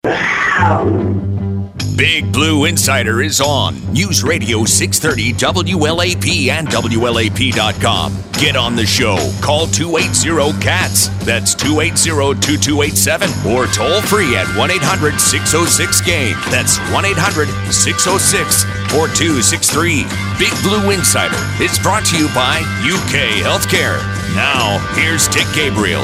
Big Blue Insider is on News Radio 630 WLAP and WLAP.com. Get on the show. Call 280-CATS. That's 280-2287. Or toll free at 1-800-606-GAME. That's 1-800-606-4263. Big Blue Insider is brought to you by UK Healthcare. Now, here's Dick Gabriel.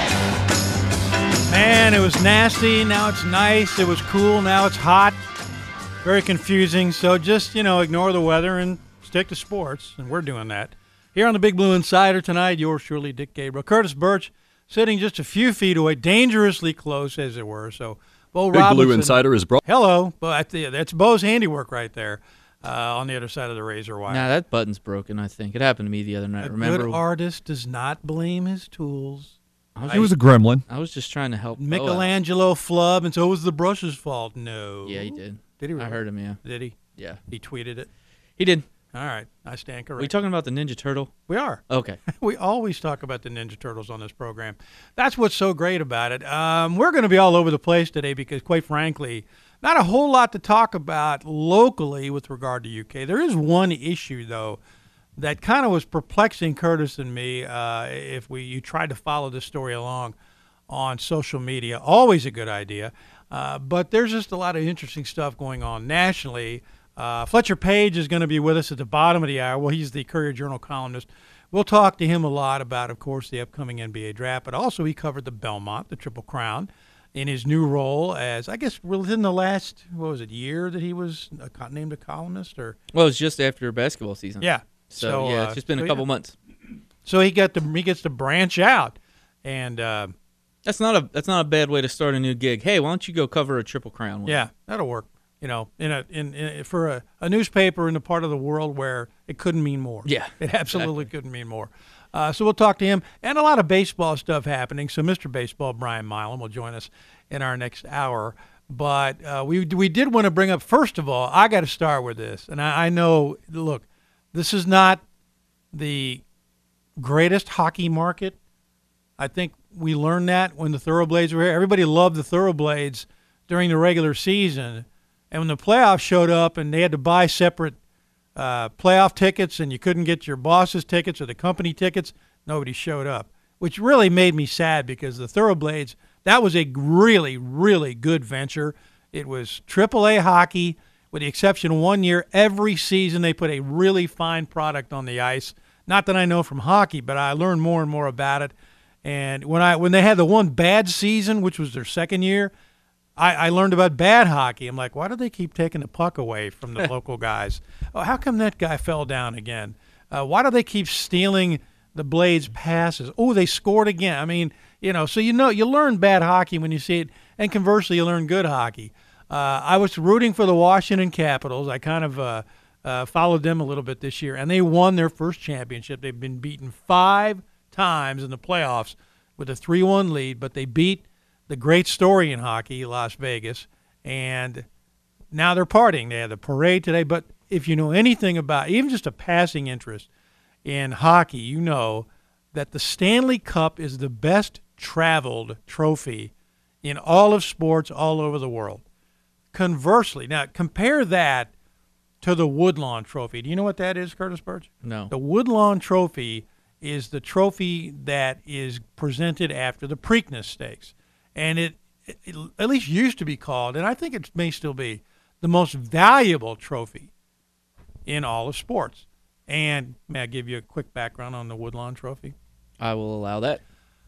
Man, it was nasty. Now it's nice. It was cool. Now it's hot. Very confusing. So just, ignore the weather and stick to sports. And we're doing that. Here on the Big Blue Insider tonight, yours truly, Dick Gabriel. Curtis Birch sitting just a few feet away, dangerously close, as it were. So, Bo Big Robinson. Blue Insider is brought. Hello. That's Bo's handiwork right there on the other side of the razor wire. Nah, that button's broken, I think. It happened to me the other night. Remember? A good artist does not blame his tools. He was a gremlin. I was just trying to help. Michelangelo flub, and so it was the brush's fault. No. Yeah, he did. Did he really? I heard him, yeah. Did he? Yeah. He tweeted it? He did. All right. I stand corrected. Are we talking about the Ninja Turtle? We are. Okay. We always talk about the Ninja Turtles on this program. That's what's so great about it. We're going to be all over the place today because, quite frankly, not a whole lot to talk about locally with regard to UK. There is one issue, though, that kind of was perplexing Curtis and me if you tried to follow this story along on social media. Always a good idea. But there's just a lot of interesting stuff going on nationally. Fletcher Page is going to be with us at the bottom of the hour. Well, he's the Courier-Journal columnist. We'll talk to him a lot about, of course, the upcoming NBA draft, but also he covered the Belmont, the Triple Crown, in his new role as, I guess, within the last, year that he was named a columnist? Or Well, it was just after basketball season. Yeah. So it's just been a couple months. So he gets to branch out, and that's not a bad way to start a new gig. Hey, why don't you go cover a Triple Crown? Yeah, that'll work. For a newspaper in a part of the world where it couldn't mean more. Yeah, it absolutely couldn't mean more. So we'll talk to him, and a lot of baseball stuff happening. So Mr. Baseball, Brian Milam, will join us in our next hour. But we did want to bring up, first of all, I got to start with this, and I know. Look, this is not the greatest hockey market. I think we learned that when the Thoroughblades were here. Everybody loved the Thoroughblades during the regular season. And when the playoffs showed up and they had to buy separate playoff tickets and you couldn't get your boss's tickets or the company tickets, nobody showed up, which really made me sad because the Thoroughblades, that was a really, really good venture. It was AAA hockey with the exception of 1 year. Every season they put a really fine product on the ice. Not that I know from hockey, but I learned more and more about it. And when they had the one bad season, which was their second year, I learned about bad hockey. I'm like, why do they keep taking the puck away from the local guys? Oh, how come that guy fell down again? Why do they keep stealing the Blades' passes? Oh, they scored again. I mean, so you learn bad hockey when you see it, and conversely, you learn good hockey. I was rooting for the Washington Capitals. I kind of followed them a little bit this year, and they won their first championship. They've been beaten 5 times in the playoffs with a 3-1 lead, but they beat the great story in hockey, Las Vegas, and now they're partying. They had the parade today, but if you know anything about even just a passing interest in hockey, you know that the Stanley Cup is the best traveled trophy in all of sports all over the world. Conversely, now compare that to the Woodlawn Trophy. Do you know what that is, Curtis Birch? No. The Woodlawn Trophy is the trophy that is presented after the Preakness Stakes. And it at least used to be called, and I think it may still be, the most valuable trophy in all of sports. And may I give you a quick background on the Woodlawn Trophy? I will allow that.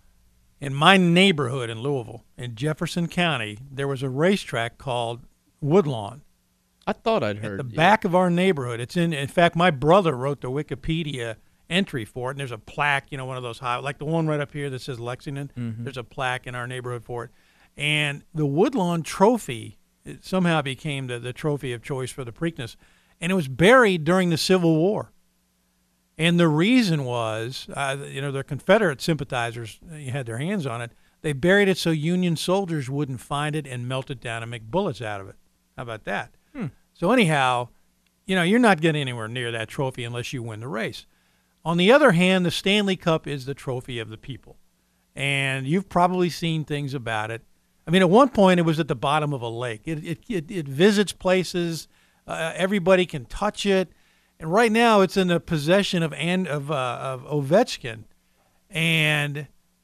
In my neighborhood in Louisville, in Jefferson County, there was a racetrack called Woodlawn. I thought I'd heard. At the back of our neighborhood. It's in fact, my brother wrote the Wikipedia entry for it, and there's a plaque, one of those high, like the one right up here that says Lexington. Mm-hmm. There's a plaque in our neighborhood for it. And the Woodlawn Trophy it somehow became the trophy of choice for the Preakness, and it was buried during the Civil War. And the reason was, the Confederate sympathizers had their hands on it. They buried it so Union soldiers wouldn't find it and melt it down and make bullets out of it. How about that? So anyhow, you're not getting anywhere near that trophy unless you win the race. On the other hand, the Stanley Cup is the trophy of the people. And you've probably seen things about it. I mean, at one point it was at the bottom of a lake. It visits places. Everybody can touch it. And right now it's in the possession of Ovechkin. And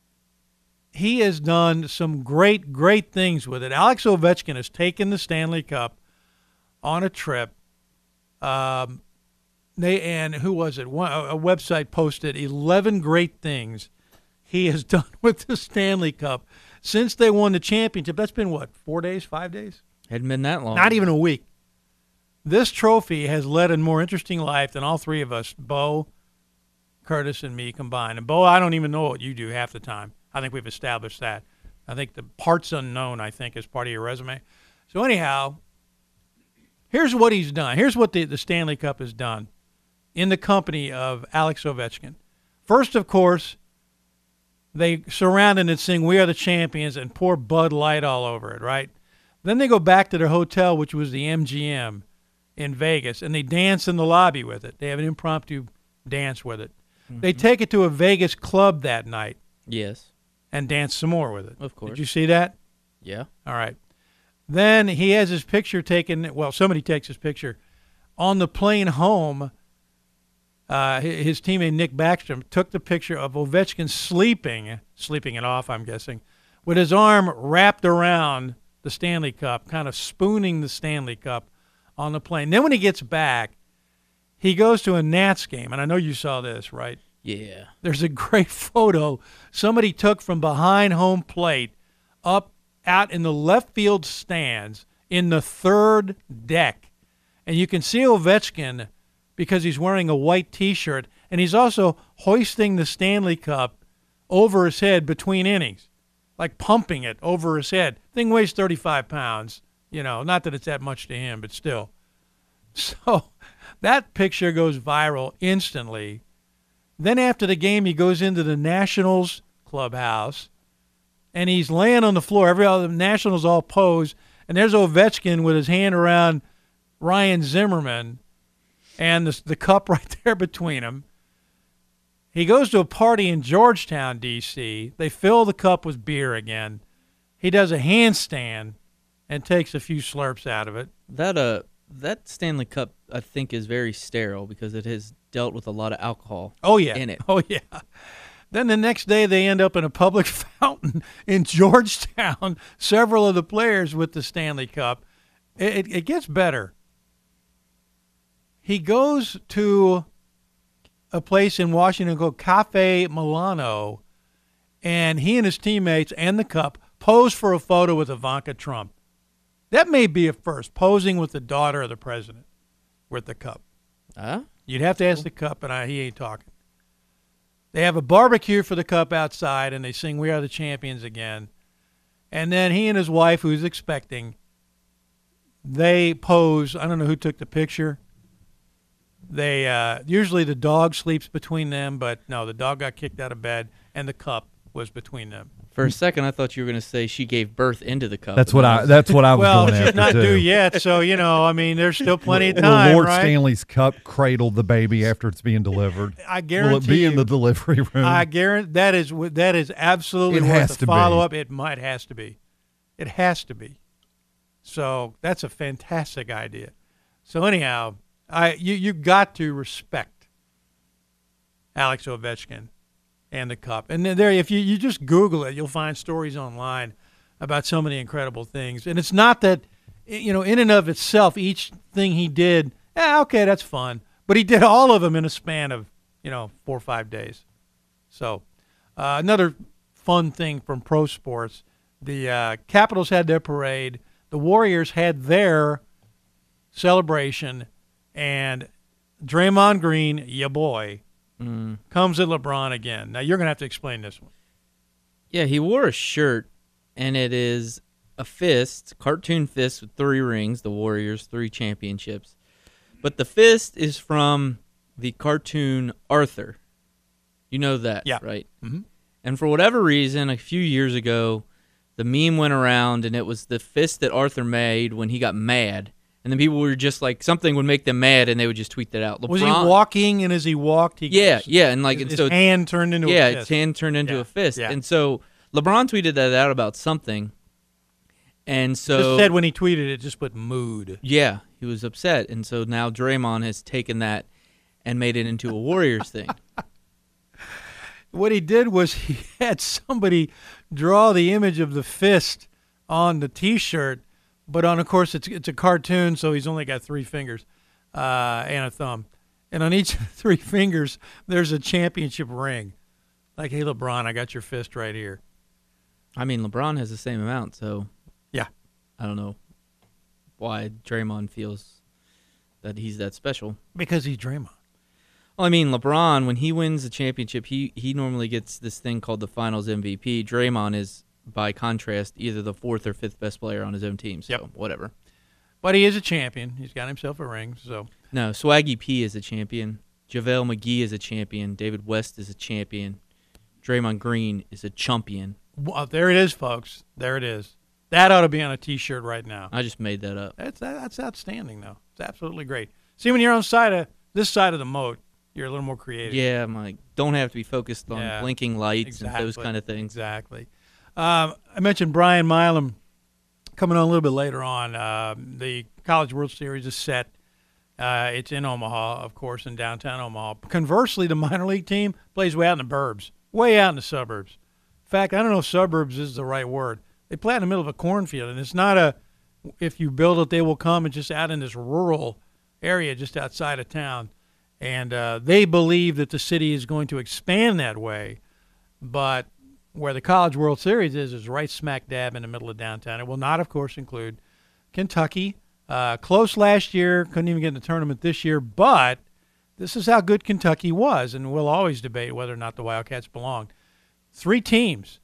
he has done some great, great things with it. Alex Ovechkin has taken the Stanley Cup on a trip. And who was it? A website posted 11 great things he has done with the Stanley Cup since they won the championship. That's been, what, 4 days, 5 days? Hadn't been that long. Not even a week. This trophy has led a more interesting life than all three of us, Bo, Curtis, and me combined. And, Bo, I don't even know what you do half the time. I think we've established that. I think the parts unknown, I think, is part of your resume. So, anyhow, here's what he's done. Here's what the Stanley Cup has done in the company of Alex Ovechkin. First, of course, they surround it and sing "We Are the Champions" and pour Bud Light all over it, right? Then they go back to their hotel, which was the MGM in Vegas, and they dance in the lobby with it. They have an impromptu dance with it. Mm-hmm. They take it to a Vegas club that night. Yes. And dance some more with it. Of course. Did you see that? Yeah. All right. Then he has his picture taken. Well, somebody takes his picture. On the plane home, his teammate Nick Backstrom took the picture of Ovechkin sleeping it off, I'm guessing, with his arm wrapped around the Stanley Cup, kind of spooning the Stanley Cup on the plane. Then when he gets back, he goes to a Nats game, and I know you saw this, right? Yeah. There's a great photo somebody took from behind home plate up out in the left field stands in the third deck. And you can see Ovechkin because he's wearing a white T-shirt, and he's also hoisting the Stanley Cup over his head between innings, like pumping it over his head. Thing weighs 35 pounds. You know, not that it's that much to him, but still. So that picture goes viral instantly. Then after the game, he goes into the Nationals clubhouse, and he's laying on the floor. Every other Nationals all pose, and there's Ovechkin with his hand around Ryan Zimmerman and the cup right there between them. He goes to a party in Georgetown, D.C. They fill the cup with beer again. He does a handstand and takes a few slurps out of it. That Stanley Cup, I think, is very sterile because it has dealt with a lot of alcohol in it. Oh, yeah. Then the next day they end up in a public fountain in Georgetown, several of the players with the Stanley Cup. It gets better. He goes to a place in Washington called Cafe Milano, and he and his teammates and the cup pose for a photo with Ivanka Trump. That may be a first, posing with the daughter of the president with the cup. You'd have to ask the cup, and he ain't talking. They have a barbecue for the cup outside, and they sing "We Are the Champions" again. And then he and his wife, who's expecting, they pose. I don't know who took the picture. They usually the dog sleeps between them, but no, the dog got kicked out of bed, and the cup was between them. For a second, I thought you were going to say she gave birth into the cup. That's what I was going after. Well, she's not due yet, so I mean, there's still plenty of time. Lord right? Stanley's cup cradled the baby after it's being delivered. I guarantee. Will it be in the delivery room? I guarantee that is absolutely worth a follow up. It has to be. It has to be. So that's a fantastic idea. So anyhow, you got to respect Alex Ovechkin and the cup. And then there, if you just Google it, you'll find stories online about so many incredible things. And it's not that, in and of itself, each thing he did, okay, that's fun. But he did all of them in a span of, 4 or 5 days. So another fun thing from pro sports, the Capitals had their parade. The Warriors had their celebration. And Draymond Green, ya boy, comes at LeBron again. Now, you're going to have to explain this one. Yeah, he wore a shirt, and it is a fist, cartoon fist with 3 rings, the Warriors, 3 championships. But the fist is from the cartoon Arthur. You know that, right? Mm-hmm. And for whatever reason, a few years ago, the meme went around, and it was the fist that Arthur made when he got mad. And then people were just like, something would make them mad, and they would just tweet that out. LeBron, was he walking, and as he walked, and his hand turned into a fist? Yeah, his hand turned into a fist. Yeah. And so LeBron tweeted that out about something, And so Just said when he tweeted it, just put mood. yeah, he was upset, and so now Draymond has taken that and made it into a Warriors thing. What he did was he had somebody draw the image of the fist on the T-shirt, but of course, it's a cartoon, so he's only got 3 fingers and a thumb. And on each of the 3 fingers, there's a championship ring. Like, hey, LeBron, I got your fist right here. I mean, LeBron has the same amount, so Yeah. I don't know why Draymond feels that he's that special. Because he's Draymond. Well, I mean, LeBron, when he wins a championship, he normally gets this thing called the Finals MVP. Draymond is, by contrast, either the 4th or 5th best player on his own team. So Yep. whatever. But he is a champion. He's got himself a ring. So No, Swaggy P is a champion. JaVale McGee is a champion. David West is a champion. Draymond Green is a champion. well, there it is, folks. There it is. That ought to be on a T-shirt right now. I just made that up. That's outstanding, though. It's absolutely great. See, when you're on this side of the moat, you're a little more creative. Yeah, I'm like, don't have to be focused on Yeah, blinking lights exactly. and those kind of things. Exactly. I mentioned Brian Milam coming on a little bit later on. The College World Series is set. It's in Omaha, of course, in downtown Omaha. Conversely, the minor league team plays way out in the burbs, way out in the suburbs. In fact, I don't know if suburbs is the right word. They play in the middle of a cornfield, and it's not if you build it, they will come. It's just out in this rural area just outside of town. And they believe that the city is going to expand that way. But where the College World Series is right smack dab in the middle of downtown. It will not, of course, include Kentucky. Close last year, couldn't even get in the tournament this year. But this is how good Kentucky was, and we'll always debate whether or not the Wildcats belonged. 2 teams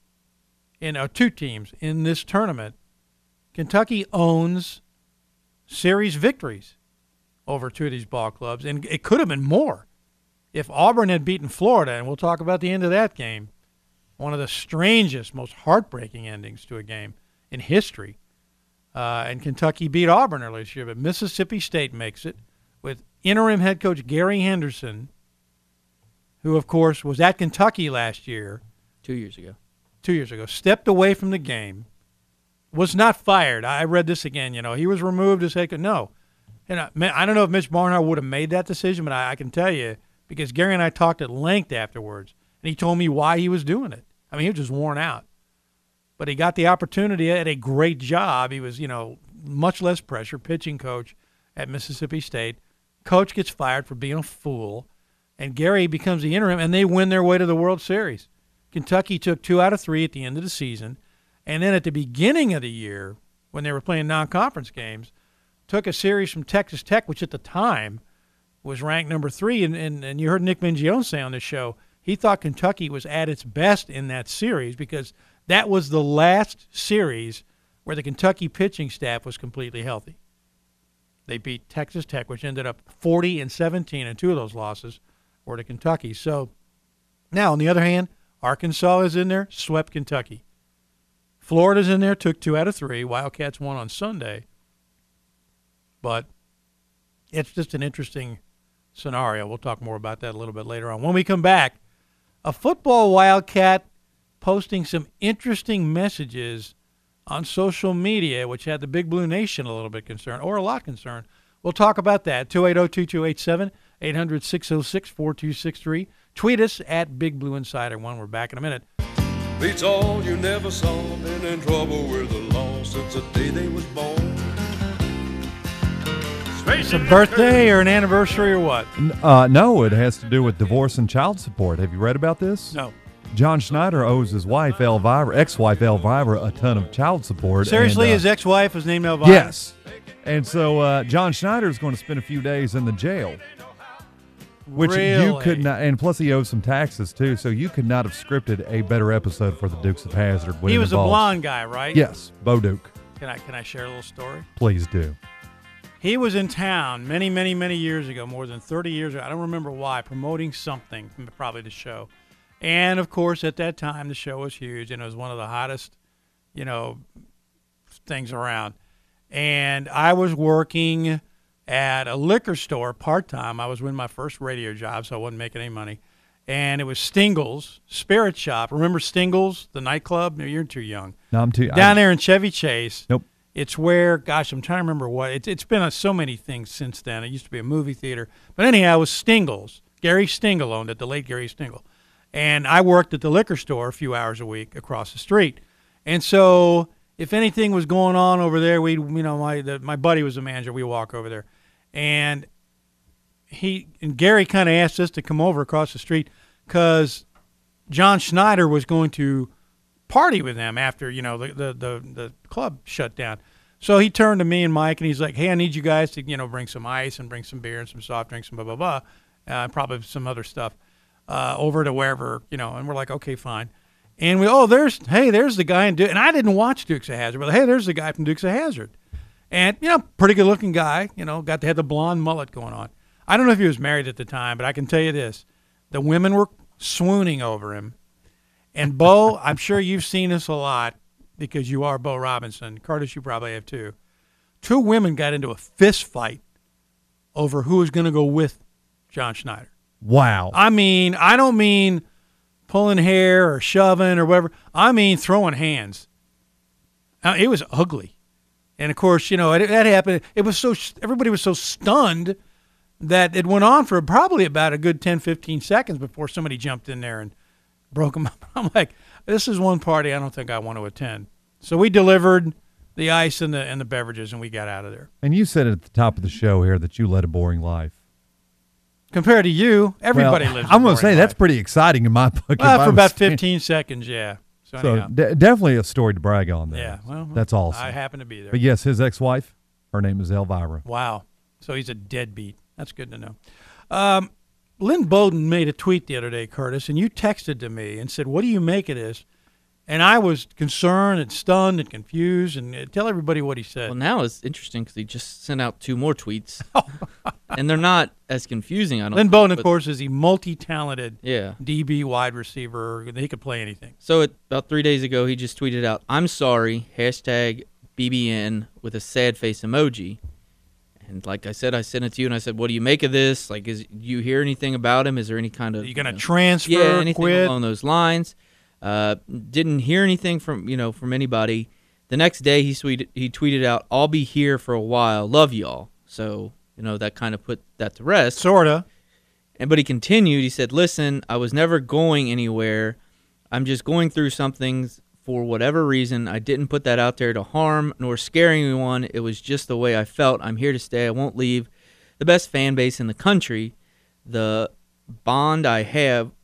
in this tournament. Kentucky owns series victories over 2 of these ball clubs, and it could have been more if Auburn had beaten Florida, and we'll talk about the end of that game, one of the strangest, most heartbreaking endings to a game in history. And Kentucky beat Auburn earlier this year, but Mississippi State makes it with interim head coach Gary Henderson, who, of course, was at Kentucky last year. 2 years ago. 2 years ago, stepped away from the game, was not fired. I read this again. He was removed as head coach. No. And I don't know if Mitch Barnhart would have made that decision, but I can tell you, because Gary and I talked at length afterwards, and he told me why he was doing it. I mean, he was just worn out. But he got the opportunity at a great job. He was, much less pressure, pitching coach at Mississippi State. Coach gets fired for being a fool, and Gary becomes the interim, and they win their way to the World Series. Kentucky took 2 out of 3 at the end of the season, and then at the beginning of the year, when they were playing non-conference games, took a series from Texas Tech, which at the time was ranked number 3, and you heard Nick Mingione say on this show, he thought Kentucky was at its best in that series because that was the last series where the Kentucky pitching staff was completely healthy. They beat Texas Tech, which ended up 40-17, and 2 of those losses were to Kentucky. So now, on the other hand, Arkansas is in there, swept Kentucky. Florida's in there, took 2 out of 3. Wildcats won on Sunday. But it's just an interesting scenario. We'll talk more about that a little bit later on. When we come back, a football Wildcat posting some interesting messages on social media, which had the Big Blue Nation a little bit concerned, or a lot concerned. We'll talk about that. 280-2287, 800-606-4263. Tweet us at Big Blue Insider 1. We're back in a minute. Beats all you never saw, been in trouble with the law since the day they was born. It's a birthday or an anniversary or what? No, it has to do with divorce and child support. Have you read about this? No. John Schneider owes his wife, ex-wife Elvira, a ton of child support. Seriously, and, his ex-wife was named Elvira? Yes. And so John Schneider is going to spend a few days in the jail. Which really? You could not, and plus he owes some taxes too, so you could not have scripted a better episode for the Dukes of Hazzard. He was a blonde guy, right? Yes, Bo Duke. Can I share a little story? Please do. He was in town many, many, many years ago, more than 30 years ago. I don't remember why, promoting something, probably the show. And, of course, at that time, the show was huge, and it was one of the hottest, things around. And I was working at a liquor store part-time. I was in my first radio job, so I wasn't making any money. And it was Stingles Spirit Shop. Remember Stingles, the nightclub? No, you're too young. No, I'm too Down there in Chevy Chase. Nope. It's where, gosh, I'm trying to remember what. It's been so many things since then. It used to be a movie theater. But anyhow, it was Stingle's. Gary Stingle owned it, the late Gary Stingle. And I worked at the liquor store a few hours a week across the street. And so if anything was going on over there, my buddy was the manager. We walk over there. And Gary kind of asked us to come over across the street because John Schneider was going to party with them after, the club shut down. So he turned to me and Mike and he's like, hey, I need you guys to, bring some ice and bring some beer and some soft drinks and blah, blah, blah. Probably some other stuff over to wherever, and we're like, okay, fine. And there's the guy in Duke. And I didn't watch Dukes of Hazzard, but hey, there's the guy from Dukes of Hazzard. And, pretty good looking guy, had the blonde mullet going on. I don't know if he was married at the time, but I can tell you this. The women were swooning over him. And Bo, I'm sure you've seen this a lot because you are Bo Robinson. Curtis, you probably have too. 2 women got into a fist fight over who was going to go with John Schneider. Wow. I mean, I don't mean pulling hair or shoving or whatever. I mean throwing hands. It was ugly. And, of course, that happened. Everybody was so stunned that it went on for probably about a good 10, 15 seconds before somebody jumped in there and broke them up. I'm like, this is one party I don't think I want to attend. So we delivered the ice and the beverages, and we got out of there. And you said at the top of the show here that you led a boring life. Compared to you, everybody lives a I'm going boring to say life. that's pretty exciting in my book. Well, for about 15 seconds, yeah. So anyhow. Definitely a story to brag on there. Yeah, well, that's awesome. I happen to be there. But yes, his ex-wife, her name is Elvira. Wow. So he's a deadbeat. That's good to know. Lynn Bowden made a tweet the other day, Curtis, and you texted to me and said, what do you make of this? And I was concerned and stunned and confused. And tell everybody what he said. Well, now it's interesting because he just sent out 2 more tweets. And they're not as confusing, I don't Lynn think. Bowden, of course, is a multi-talented Yeah. DB wide receiver. He could play anything. So about 3 days ago, he just tweeted out, I'm sorry, #BBN with a sad face emoji. And like I said, I sent it to you, and I said, what do you make of this? Like, do you hear anything about him? Is there any kind of... Are you going to transfer, Yeah, anything quit? along those lines. Didn't hear anything from anybody. The next day, he tweeted out, I'll be here for a while. Love y'all. So, that kind of put that to rest. Sort of. But he continued. He said, listen, I was never going anywhere. I'm just going through some things for whatever reason. I didn't put that out there to harm nor scare anyone. It was just the way I felt. I'm here to stay. I won't leave. The best fan base in the country. The bond I haven't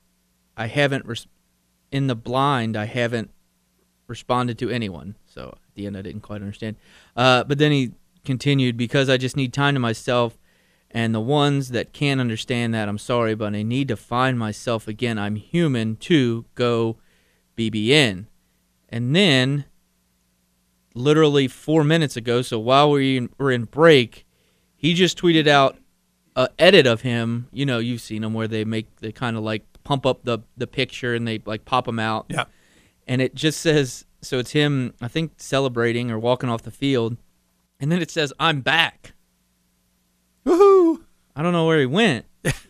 in the blind, I haven't responded to anyone. So at the end, I didn't quite understand. But then he continued, because I just need time to myself, and the ones that can't understand that, I'm sorry, but I need to find myself again. I'm human too. Go BBN. And then, literally 4 minutes ago, so while we were in break, he just tweeted out an edit of him. You've seen them where they kind of like pump up the picture and they like pop them out. Yeah. And it just says, so it's him, I think, celebrating or walking off the field. And then it says, I'm back. Woohoo! I don't know where he went.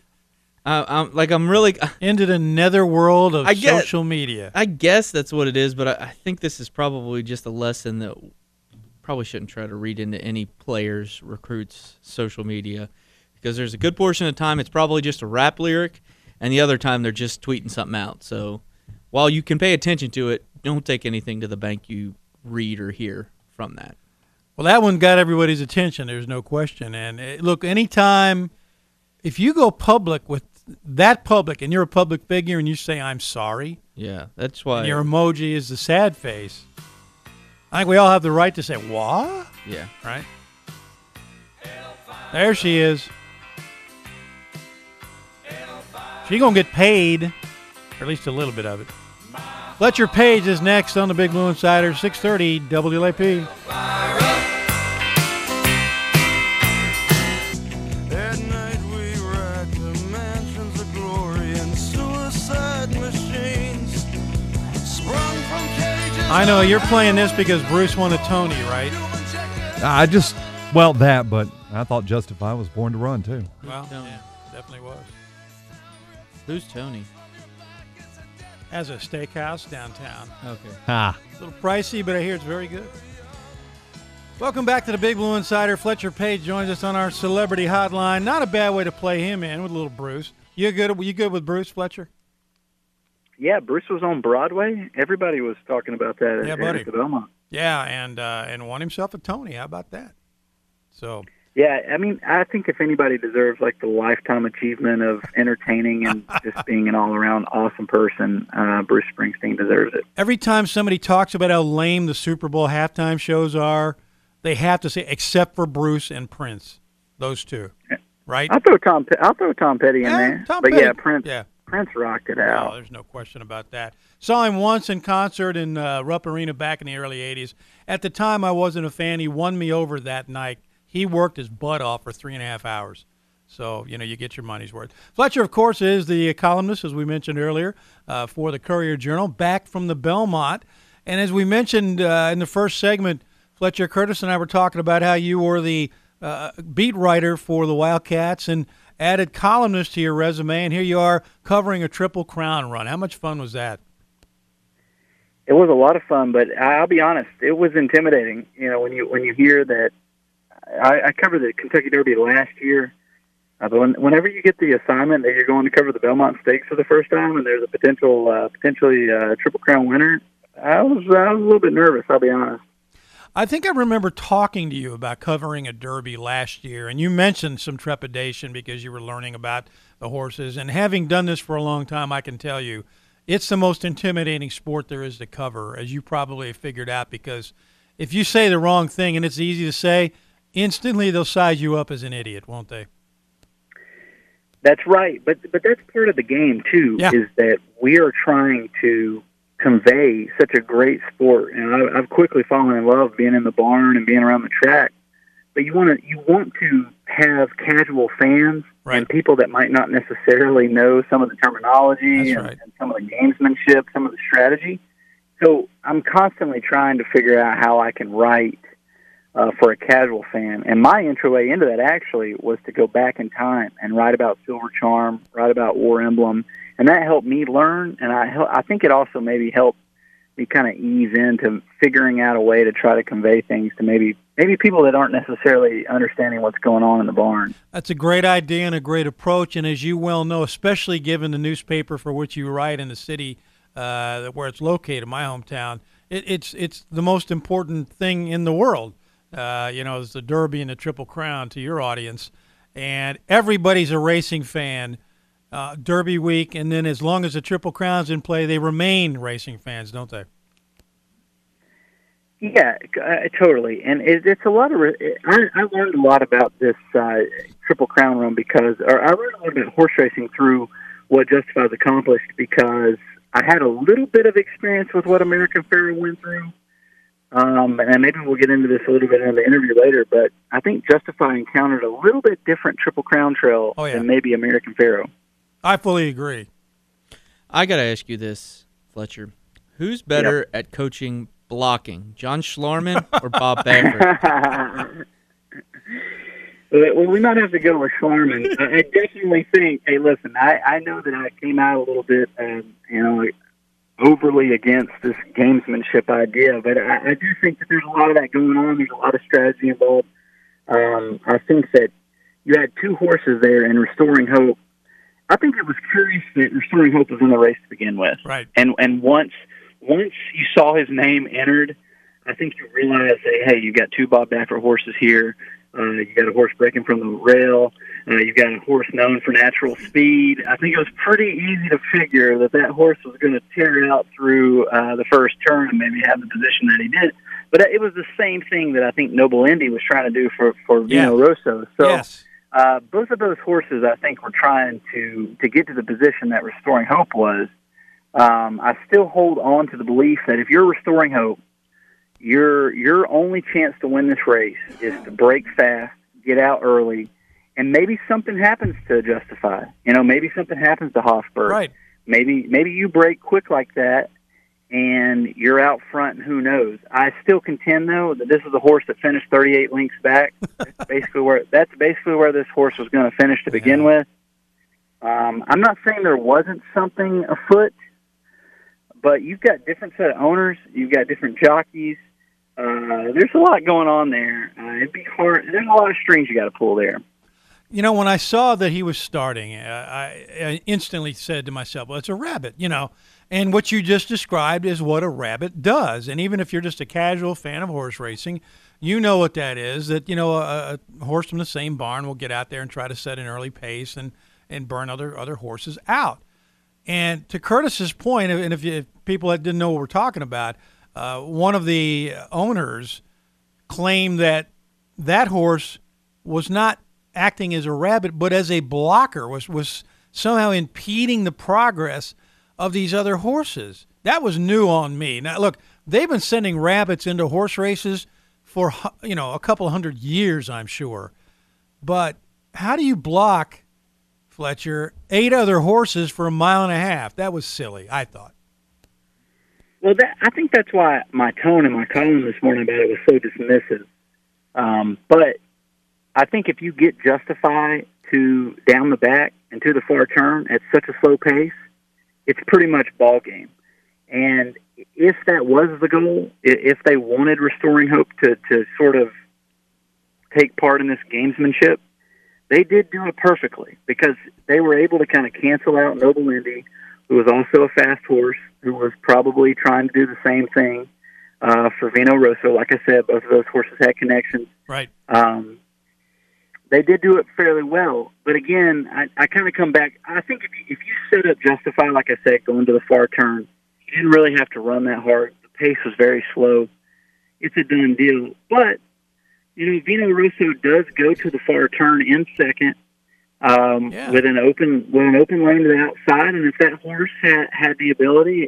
I'm really into the netherworld of social media. I guess that's what it is, but I think this is probably just a lesson that probably shouldn't try to read into any players, recruits, social media, because there's a good portion of the time it's probably just a rap lyric, and the other time they're just tweeting something out. So while you can pay attention to it, don't take anything to the bank you read or hear from that. Well, that one got everybody's attention. There's no question. And look, anytime, if you go public with that public and you're a public figure and you say, I'm sorry. Yeah, that's why. And your emoji is the sad face. I think we all have the right to say, what? Yeah. Right? There she is. She going to get paid, or at least a little bit of it. Fletcher Page is next on the Big Blue Insider, 630 WLAP. At night we ride to mansions of glory and suicide machines sprung from cages. I know you're playing this because Bruce won a Tony, right? But I thought Justify was born to run, too. Well, yeah, definitely was. Who's Tony? Has a steakhouse downtown. Okay. Ha. A little pricey, but I hear it's very good. Welcome back to the Big Blue Insider. Fletcher Page joins us on our celebrity hotline. Not a bad way to play him in with a little Bruce. You good with Bruce, Fletcher? Yeah, Bruce was on Broadway. Everybody was talking about that at the Belmont. Yeah, and won himself a Tony. How about that? So. Yeah, I mean, I think if anybody deserves like the lifetime achievement of entertaining and just being an all-around awesome person, Bruce Springsteen deserves it. Every time somebody talks about how lame the Super Bowl halftime shows are, they have to say, except for Bruce and Prince, those two, right? I'll throw Tom Petty in there. Petty. Yeah, Prince rocked it out. Oh, there's no question about that. Saw him once in concert in Rupp Arena back in the early 80s. At the time, I wasn't a fan. He won me over that night. He worked his butt off for 3.5 hours. So, you get your money's worth. Fletcher, of course, is the columnist, as we mentioned earlier, for the Courier-Journal, back from the Belmont. And as we mentioned in the first segment, Fletcher, Curtis and I were talking about how you were the beat writer for the Wildcats and added columnist to your resume, and here you are covering a Triple Crown run. How much fun was that? It was a lot of fun, but I'll be honest, it was intimidating. When you hear that. I covered the Kentucky Derby last year, but whenever you get the assignment that you're going to cover the Belmont Stakes for the first time, and there's a potentially Triple Crown winner, I was a little bit nervous. I'll be honest. I think I remember talking to you about covering a Derby last year, and you mentioned some trepidation because you were learning about the horses. And having done this for a long time, I can tell you, it's the most intimidating sport there is to cover, as you probably have figured out, because if you say the wrong thing, and it's easy to say, instantly they'll size you up as an idiot, won't they? That's right, but that's part of the game too. Yeah. Is that we are trying to convey such a great sport, and I've quickly fallen in love being in the barn and being around the track. But you want to have casual fans and people that might not necessarily know some of the terminology and some of the gamesmanship, some of the strategy. So I'm constantly trying to figure out how I can write for a casual fan. And my entryway into that actually was to go back in time and write about Silver Charm, write about War Emblem, and that helped me learn. And I think it also maybe helped me kind of ease into figuring out a way to try to convey things to maybe people that aren't necessarily understanding what's going on in the barn. That's a great idea and a great approach. And as you well know, especially given the newspaper for which you write in the city where it's located, my hometown, it's the most important thing in the world. Is the Derby and the Triple Crown to your audience, and everybody's a racing fan. Derby week, and then as long as the Triple Crown's in play, they remain racing fans, don't they? Yeah, totally. And it's a lot of. I learned a lot about this Triple Crown run I learned a lot about horse racing through what Justified's accomplished because I had a little bit of experience with what American Pharoah went through. And maybe we'll get into this a little bit in the interview later, but I think Justified encountered a little bit different Triple Crown trail than maybe American Pharoah. I fully agree. I got to ask you this, Fletcher. Who's better at coaching blocking, John Schlarman or Bob Baffert? Well, we might have to go with Schlarman. I definitely think, hey, listen, I know that I came out a little bit, overly against this gamesmanship idea, but I do think that there's a lot of that going on. There's a lot of strategy involved. I think that you had two horses there in Restoring Hope. I think it was curious that Restoring Hope was in the race to begin with. Right. And once you saw his name entered, I think you realized that, hey, you got two Bob Baffert horses here. You got a horse breaking from the rail. You've got a horse known for natural speed. I think it was pretty easy to figure that horse was going to tear out through the first turn and maybe have the position that he did. But it was the same thing that I think Noble Indy was trying to do for Vino Rosso. So both of those horses, I think, were trying to get to the position that Restoring Hope was. I still hold on to the belief that if you're Restoring Hope, your only chance to win this race is to break fast, get out early, and maybe something happens to Justify. Maybe something happens to Hofburg. Right. Maybe you break quick like that, and you're out front, and who knows? I still contend, though, that this is a horse that finished 38 lengths back. That's basically where this horse was going to finish to begin with. I'm not saying there wasn't something afoot, but you've got different set of owners. You've got different jockeys. There's a lot going on there. It'd be hard. There's a lot of strings you got to pull there. You know, when I saw that he was starting, I instantly said to myself, well, it's a rabbit, you know. And what you just described is what a rabbit does. And even if you're just a casual fan of horse racing, you know what that is, that, you know, a horse from the same barn will get out there and try to set an early pace and burn other horses out. And to Curtis's point, and if people that didn't know what we're talking about, one of the owners claimed that horse was not acting as a rabbit, but as a blocker, was somehow impeding the progress of these other horses. That was new on me. Now, look, they've been sending rabbits into horse races for, you know, a couple hundred years, I'm sure. But how do you block, Fletcher, 8 other horses for a mile and a half? That was silly, I thought. Well, I think that's why my tone in my column this morning about it was so dismissive. But I think if you get Justify to down the back and to the far turn at such a slow pace, it's pretty much ball game. And if that was the goal, if they wanted Restoring Hope to sort of take part in this gamesmanship, they did do it perfectly because they were able to kind of cancel out Noble Indy, who was also a fast horse, who was probably trying to do the same thing for Vino Rosso. Like I said, both of those horses had connections. Right. They did do it fairly well. But again, I kind of come back. I think if you set up Justify, like I said, going to the far turn, you didn't really have to run that hard. The pace was very slow. It's a done deal. But, you know, Vino Rosso does go to the far turn in second with an open lane to the outside. And if that horse had the ability,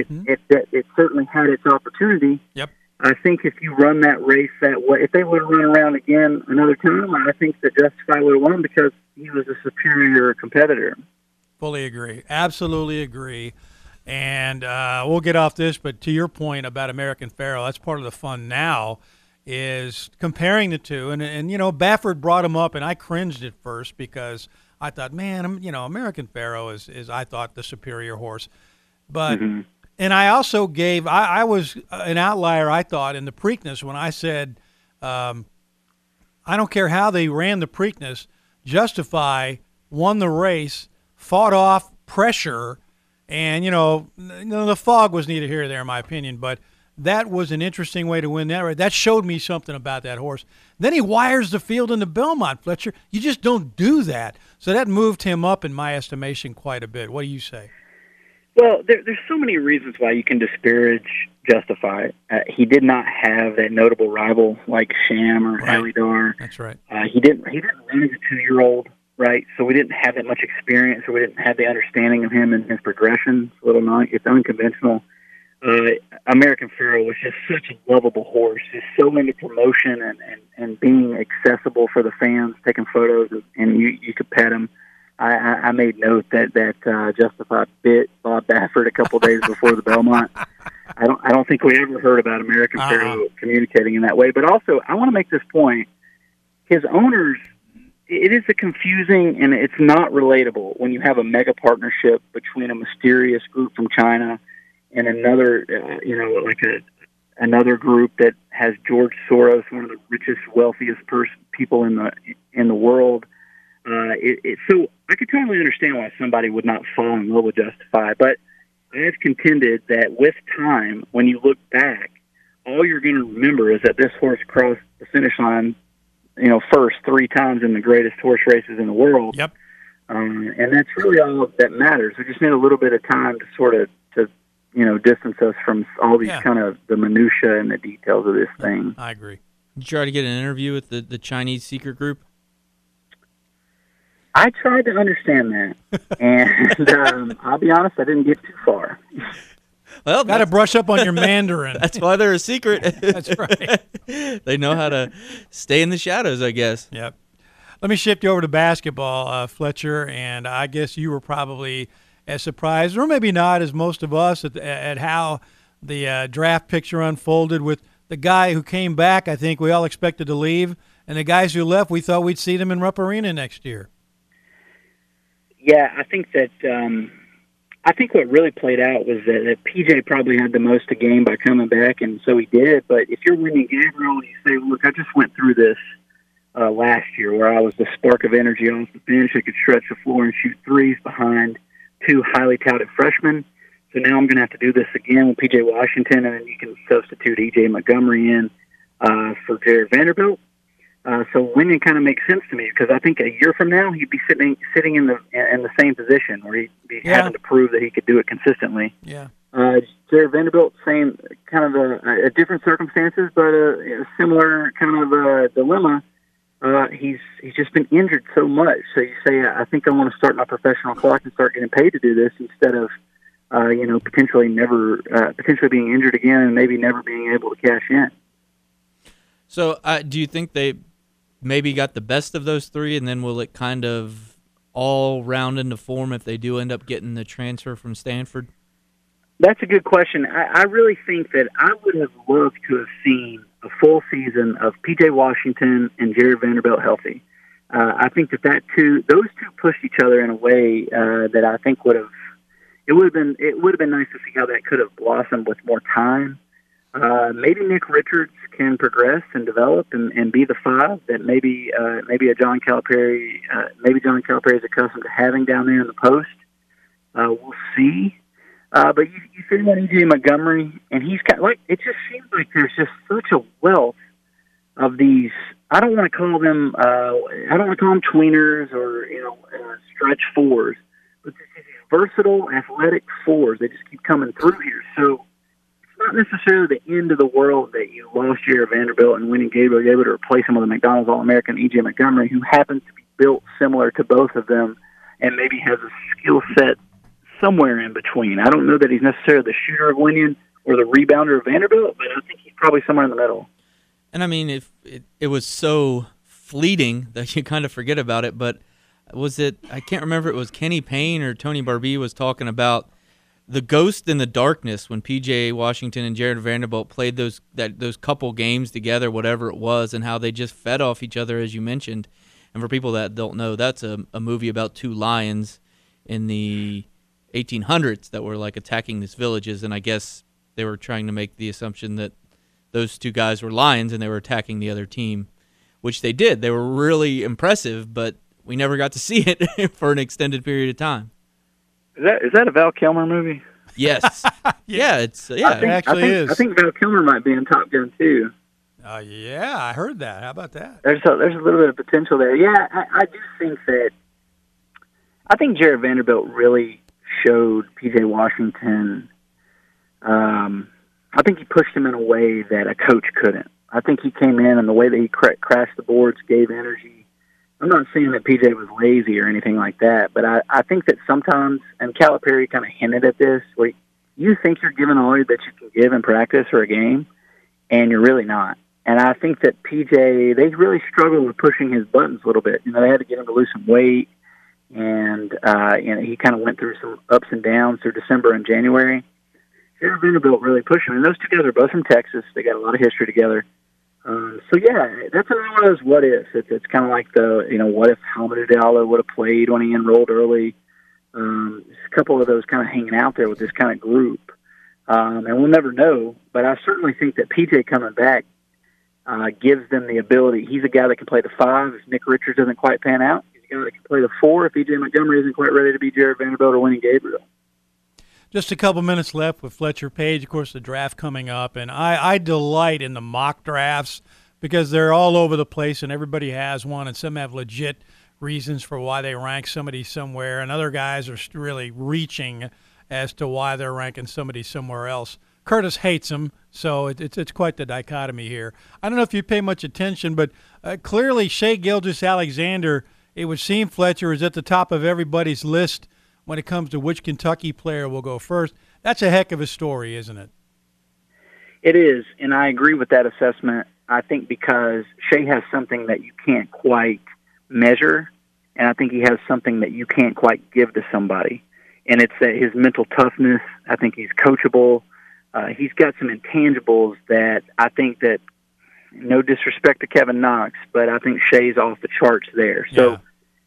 it certainly had its opportunity. Yep. I think if you run that race that way, if they would have run around again another time, I think that Justify would have won because he was a superior competitor. Fully agree. Absolutely agree. And we'll get off this, but to your point about American Pharoah, that's part of the fun now is comparing the two. And you know, Baffert brought him up, and I cringed at first because I thought, man, you know, American Pharoah is I thought, the superior horse. But and I also gave I was an outlier, I thought, in the Preakness when I said I don't care how they ran the Preakness, Justify won the race, fought off pressure, and you know the fog was neither here nor there in my opinion, but that was an interesting way to win that race. That showed me something about that horse. Then he wires the field into Belmont, Fletcher. You just don't do that. So that moved him up in my estimation quite a bit. What do you say? Well, there's so many reasons why you can disparage Justify. He did not have that notable rival like Sham or Halidar. That's right. He didn't run as a 2-year-old, right? So we didn't have that much experience, or we didn't have the understanding of him and his progression. It's unconventional. American Pharoah was just such a lovable horse. He's so into promotion and being accessible for the fans, taking photos, and you could pet him. I made note that Justify bit Bob Baffert a couple days before the Belmont. I don't think we ever heard about American Pharoah communicating in that way. But also, I want to make this point: his owners, it is a confusing and it's not relatable when you have a mega partnership between a mysterious group from China and another, another group that has George Soros, one of the richest, wealthiest people in the world. So I could totally understand why somebody would not fall in love with Justify, but I have contended that with time, when you look back, all you're going to remember is that this horse crossed the finish line, first 3 times in the greatest horse races in the world. Yep. And that's really all that matters. We just need a little bit of time to sort of distance us from all these kind of the minutia and the details of this thing. I agree. Did you try to get an interview with the Chinese secret group? I tried to understand that, and I'll be honest, I didn't get too far. Well, got to brush up on your Mandarin. That's why they're a secret. That's right. They know how to stay in the shadows, I guess. Yep. Let me shift you over to basketball, Fletcher, and I guess you were probably as surprised, or maybe not, as most of us at how the draft picture unfolded with the guy who came back. I think we all expected to leave, and the guys who left, we thought we'd see them in Rupp Arena next year. Yeah, I think that I think what really played out was that PJ probably had the most to gain by coming back, and so he did. But if you're Wenyen Gabriel and you say, look, I just went through this last year where I was the spark of energy off the bench. I could stretch the floor and shoot threes behind two highly touted freshmen. So now I'm going to have to do this again with P.J. Washington, and then you can substitute E.J. Montgomery in for Jared Vanderbilt. So Wenyen kind of makes sense to me because I think a year from now he'd be sitting in the same position where he'd be having to prove that he could do it consistently. Yeah. Jared Vanderbilt, same kind of a different circumstances, but a similar kind of dilemma. He's just been injured so much. So you say, I think I want to start my professional clock and start getting paid to do this instead of, potentially being injured again and maybe never being able to cash in. So do you think they maybe got the best of those three, and then will it kind of all round into form if they do end up getting the transfer from Stanford? That's a good question. I really think that I would have loved to have seen a full season of P.J. Washington and Jared Vanderbilt healthy. I think those two pushed each other in a way that I think would have been nice to see how that could have blossomed with more time. Maybe Nick Richards can progress and develop and be the five that maybe a John Calipari is accustomed to having down there in the post. We'll see. But you think about E.J. Montgomery, and he's got it just seems like there's just such a wealth of these. I don't want to call them tweeners or stretch fours, but these versatile athletic fours. They just keep coming through here. So it's not necessarily the end of the world that you lost Jared Vanderbilt and Wenyen Gabriel. You're able to replace him with a McDonald's All-American E.J. Montgomery, who happens to be built similar to both of them, and maybe has a skill set somewhere in between. I don't know that he's necessarily the shooter of Wenyen or the rebounder of Vanderbilt, but I think he's probably somewhere in the middle. And I mean, if it was so fleeting that you kind of forget about it, but was it, I can't remember, it was Kenny Payne or Tony Barbee was talking about the ghost in the darkness when P.J. Washington and Jared Vanderbilt played those couple games together, whatever it was, and how they just fed off each other, as you mentioned. And for people that don't know, that's a movie about two lions in the 1800s that were like attacking these villages, and I guess they were trying to make the assumption that those two guys were lions and they were attacking the other team, which they did. They were really impressive, but we never got to see it for an extended period of time. Is that a Val Kilmer movie? Yes. It actually is. I think Val Kilmer might be in Top Gun too. Yeah, I heard that. How about that? There's a little bit of potential there. Yeah, I do think that. I think Jared Vanderbilt really showed P.J. Washington. I think he pushed him in a way that a coach couldn't. I think he came in and the way that he crashed the boards gave energy. I'm not saying that P.J. was lazy or anything like that, but I think that sometimes, and Calipari kind of hinted at this, where you think you're giving all that you can give in practice or a game, and you're really not. And I think that P.J., they really struggled with pushing his buttons a little bit. They had to get him to lose some weight. And he kind of went through some ups and downs through December and January. Jared Vanderbilt really pushed him. And those two guys are both from Texas. They got a lot of history together. So, yeah, that's another one of those what ifs. It's kind of like what if Hamidou Diallo would have played when he enrolled early. There's a couple of those kind of hanging out there with this kind of group. And we'll never know. But I certainly think that P.J. coming back gives them the ability. He's a guy that can play the five if Nick Richards doesn't quite pan out. That can play the four if E.J. Montgomery isn't quite ready to be Jared Vanderbilt or Wenyen Gabriel. Just a couple minutes left with Fletcher Page. Of course, the draft coming up, and I delight in the mock drafts because they're all over the place, and everybody has one, and some have legit reasons for why they rank somebody somewhere, and other guys are really reaching as to why they're ranking somebody somewhere else. Curtis hates them, so it's quite the dichotomy here. I don't know if you pay much attention, but clearly Shai Gilgeous-Alexander, it would seem, Fletcher, is at the top of everybody's list when it comes to which Kentucky player will go first. That's a heck of a story, isn't it? It is, and I agree with that assessment. I think because Shai has something that you can't quite measure, and I think he has something that you can't quite give to somebody. And it's his mental toughness. I think he's coachable. He's got some intangibles that I think that, no disrespect to Kevin Knox, but I think Shai's off the charts there. So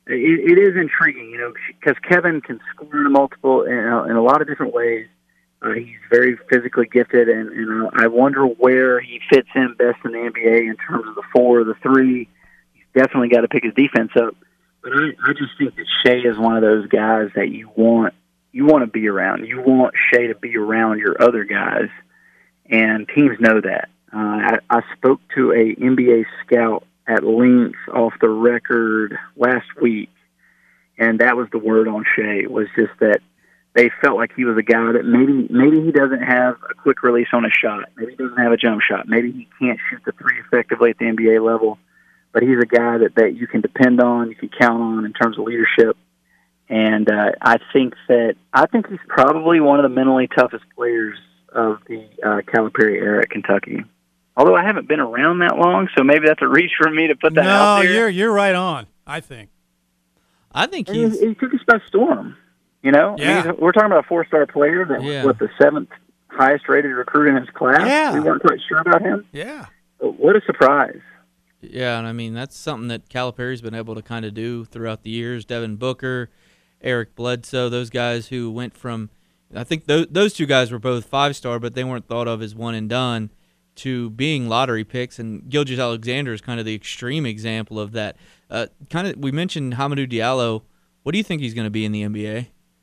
it is intriguing, because Kevin can score in multiple in a lot of different ways. He's very physically gifted, and I wonder where he fits in best in the NBA in terms of the 4 or the 3. He's definitely got to pick his defense up. But I just think that Shea is one of those guys that you want to be around. You want Shea to be around your other guys, and teams know that. I spoke to a NBA scout at length off the record last week, and that was the word on Shea, was just that they felt like he was a guy that maybe he doesn't have a quick release on a shot. Maybe he doesn't have a jump shot. Maybe he can't shoot the 3 effectively at the NBA level. But he's a guy that you can depend on, you can count on in terms of leadership. And I think he's probably one of the mentally toughest players of the Calipari era at Kentucky. Although I haven't been around that long, so maybe that's a reach for me to put that out there. No, you're right on, I think. I think he took us by storm. Yeah. I mean, we're talking about a 4-star player that was the 7th highest rated recruit in his class. Yeah. We weren't quite sure about him. Yeah. But what a surprise. Yeah, and I mean, that's something that Calipari's been able to kind of do throughout the years. Devin Booker, Eric Bledsoe, those guys who went from, I think those 2 guys were both 5-star, but they weren't thought of as one and done, to being lottery picks. And Gilgeous-Alexander is kind of the extreme example of that. We mentioned Hamidou Diallo. What do you think he's going to be in the NBA?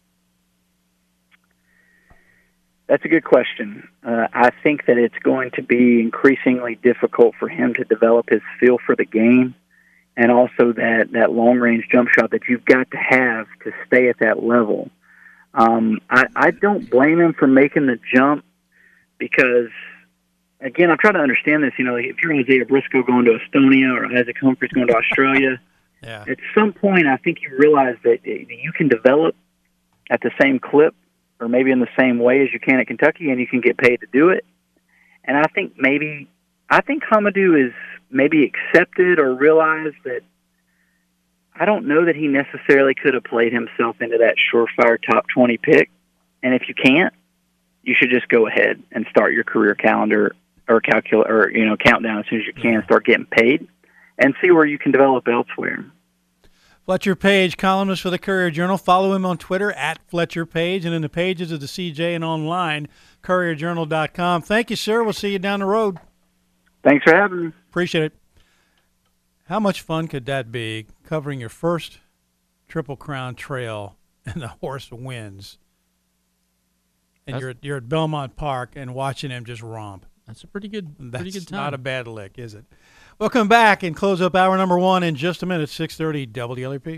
That's a good question. I think that it's going to be increasingly difficult for him to develop his feel for the game, and also that long-range jump shot that you've got to have to stay at that level. I don't blame him for making the jump because, again, I'm trying to understand this. If you're Isaiah Briscoe going to Estonia or Isaac Humphries going to Australia, at some point I think you realize that you can develop at the same clip or maybe in the same way as you can at Kentucky, and you can get paid to do it. And I think Hamidou is maybe accepted or realized that I don't know that he necessarily could have played himself into that surefire top 20 pick. And if you can't, you should just go ahead and start your career calendar or countdown as soon as you can, start getting paid, and see where you can develop elsewhere. Fletcher Page, columnist for the Courier-Journal. Follow him on Twitter at Fletcher Page and in the pages of the CJ and online, courierjournal.com. Thank you, sir. We'll see you down the road. Thanks for having me. Appreciate it. How much fun could that be, covering your first Triple Crown trail and the horse wins? And you're at Belmont Park and watching him just romp. That's a pretty good time. That's not a bad lick, is it? We'll come back and close up hour number 1 in just a minute, 6:30 WLAP.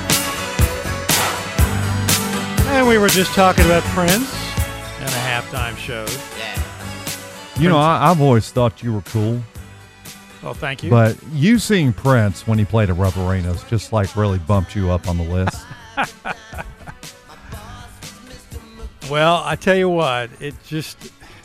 And we were just talking about Prince and a halftime show. Yeah. I've always thought you were cool. Well, thank you. But you seeing Prince when he played at Rupp Arenas just really bumped you up on the list. Well, I tell you what, it just...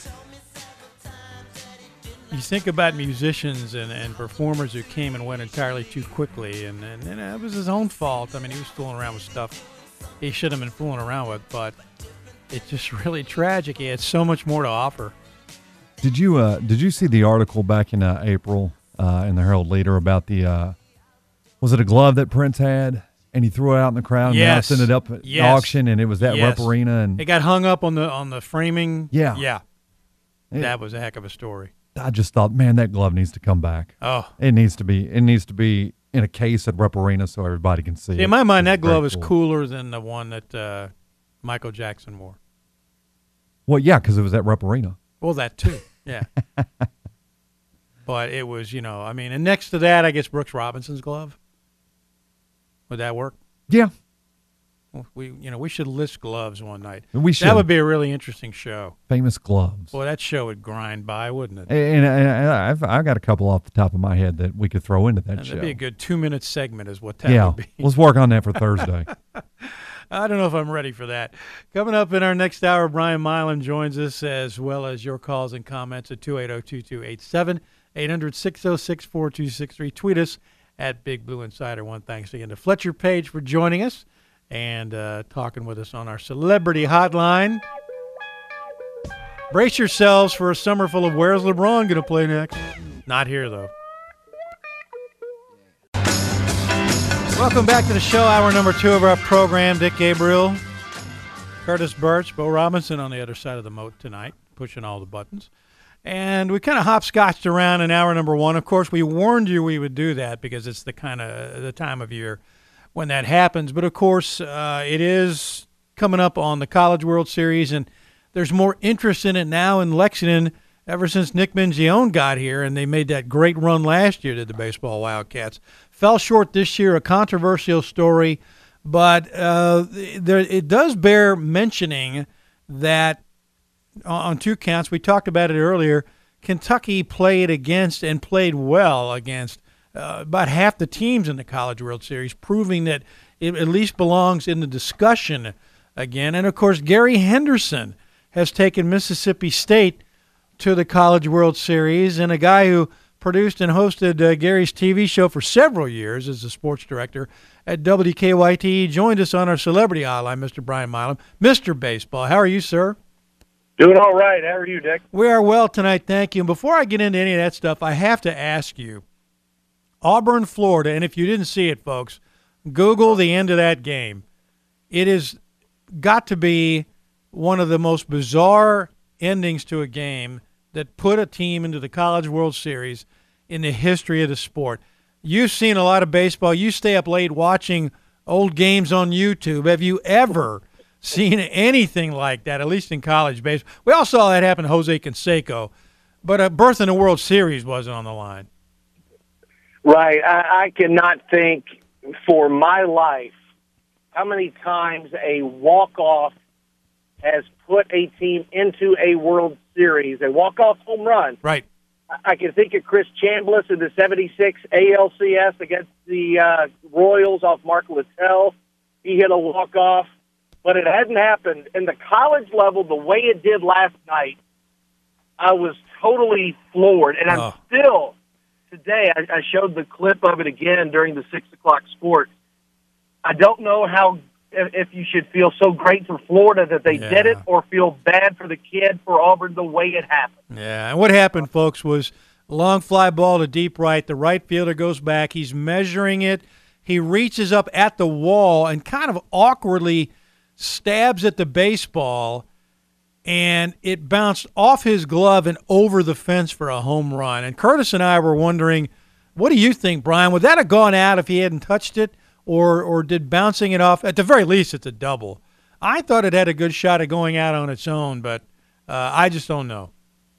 You think about musicians and performers who came and went entirely too quickly, and it was his own fault. I mean, he was fooling around with stuff he shouldn't have been fooling around with, but it's just really tragic. He had so much more to offer. Did you see the article back in April in the Herald Leader about the was it a glove that Prince had and he threw it out in the crowd? Yes. And now it's ended up at the auction, and it was at Rupp Arena, and it got hung up on the framing. Yeah. That was a heck of a story. I just thought, man, that glove needs to come back. Oh, it needs to be in a case at Rupp Arena so everybody can see it. In my mind, that glove is cooler than the one that Michael Jackson wore. Well, yeah, because it was at Rupp Arena. Well, that too, yeah. But it was, and next to that, I guess Brooks Robinson's glove. Would that work? Yeah. Well, we should list gloves one night. We should. That would be a really interesting show. Famous gloves. Boy, that show would grind by, wouldn't it? And I've got a couple off the top of my head that we could throw into that show. That'd be a good 2-minute segment is what that would be. Let's work on that for Thursday. I don't know if I'm ready for that. Coming up in our next hour, Brian Milam joins us, as well as your calls and comments at 280-2287, 800-606-4263. Tweet us at Big Blue Insider. One, thanks again to Fletcher Page for joining us and talking with us on our celebrity hotline. Brace yourselves for a summer full of Where's LeBron going to play next? Not here, though. Welcome back to the show, hour number 2 of our program. Dick Gabriel, Curtis Birch, Bo Robinson on the other side of the moat tonight, pushing all the buttons. And we kind of hopscotched around in hour number 1. Of course, we warned you we would do that because it's the time of year when that happens. But, of course, it is coming up on the College World Series, and there's more interest in it now in Lexington ever since Nick Mingione got here, and they made that great run last year to the baseball Wildcats. Fell short this year, a controversial story, but it does bear mentioning that on 2 counts, we talked about it earlier, Kentucky played against and played well against about half the teams in the College World Series, proving that it at least belongs in the discussion again. And, of course, Gary Henderson has taken Mississippi State to the College World Series, and a guy who produced and hosted Gary's TV show for several years as a sports director at WKYT joined us on our Celebrity Hotline, Mr. Brian Milam. Mr. Baseball, how are you, sir? Doing all right. How are you, Dick? We are well tonight, thank you. And before I get into any of that stuff, I have to ask you, Auburn, Florida, and if you didn't see it, folks, Google the end of that game. It has got to be one of the most bizarre endings to a game that put a team into the College World Series in the history of the sport. You've seen a lot of baseball. You stay up late watching old games on YouTube. Have you ever seen anything like that, at least in college baseball? We all saw that happen to Jose Canseco, but a berth in the World Series wasn't on the line. Right. I cannot think for my life how many times a walk-off has put a team into a World Series, a walk-off home run. Right. I can think of Chris Chambliss in the 76 ALCS against the Royals off Mark Littell. He hit a walk-off, but it hadn't happened. In the college level, the way it did last night, I was totally floored. And I'm still, today, I showed the clip of it again during the 6 o'clock sports. I don't know if you should feel so great for Florida that they did it or feel bad for the kid for Auburn the way it happened. Yeah, and what happened, folks, was a long fly ball to deep right. The right fielder goes back. He's measuring it. He reaches up at the wall and kind of awkwardly stabs at the baseball, and it bounced off his glove and over the fence for a home run. And Curtis and I were wondering, what do you think, Brian? Would that have gone out if he hadn't touched it? Or did bouncing it off, at the very least, it's a double. I thought it had a good shot at going out on its own, but I just don't know.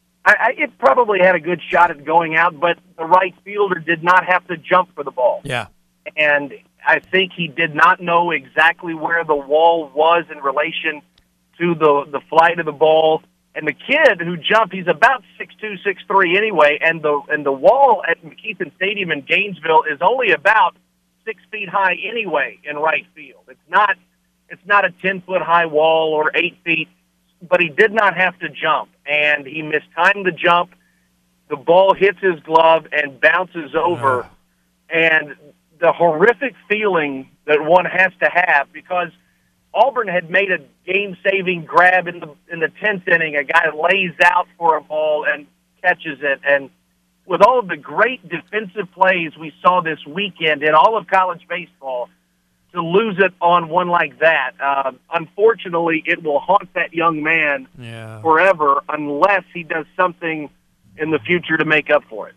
It probably had a good shot at going out, but the right fielder did not have to jump for the ball. Yeah. And I think he did not know exactly where the wall was in relation to the flight of the ball. And the kid who jumped, he's about 6'2", 6'3" anyway, and the wall at McKeithen Stadium in Gainesville is only about 6 feet high anyway in right field. It's not a 10-foot high wall or 8 feet, but he did not have to jump, and he mistimed the jump. The ball hits his glove and bounces over, and the horrific feeling that one has to have, because Auburn had made a game-saving grab in the 10th inning. A guy lays out for a ball and catches it, and with all of the great defensive plays we saw this weekend in all of college baseball, to lose it on one like that, unfortunately, it will haunt that young man forever unless he does something in the future to make up for it.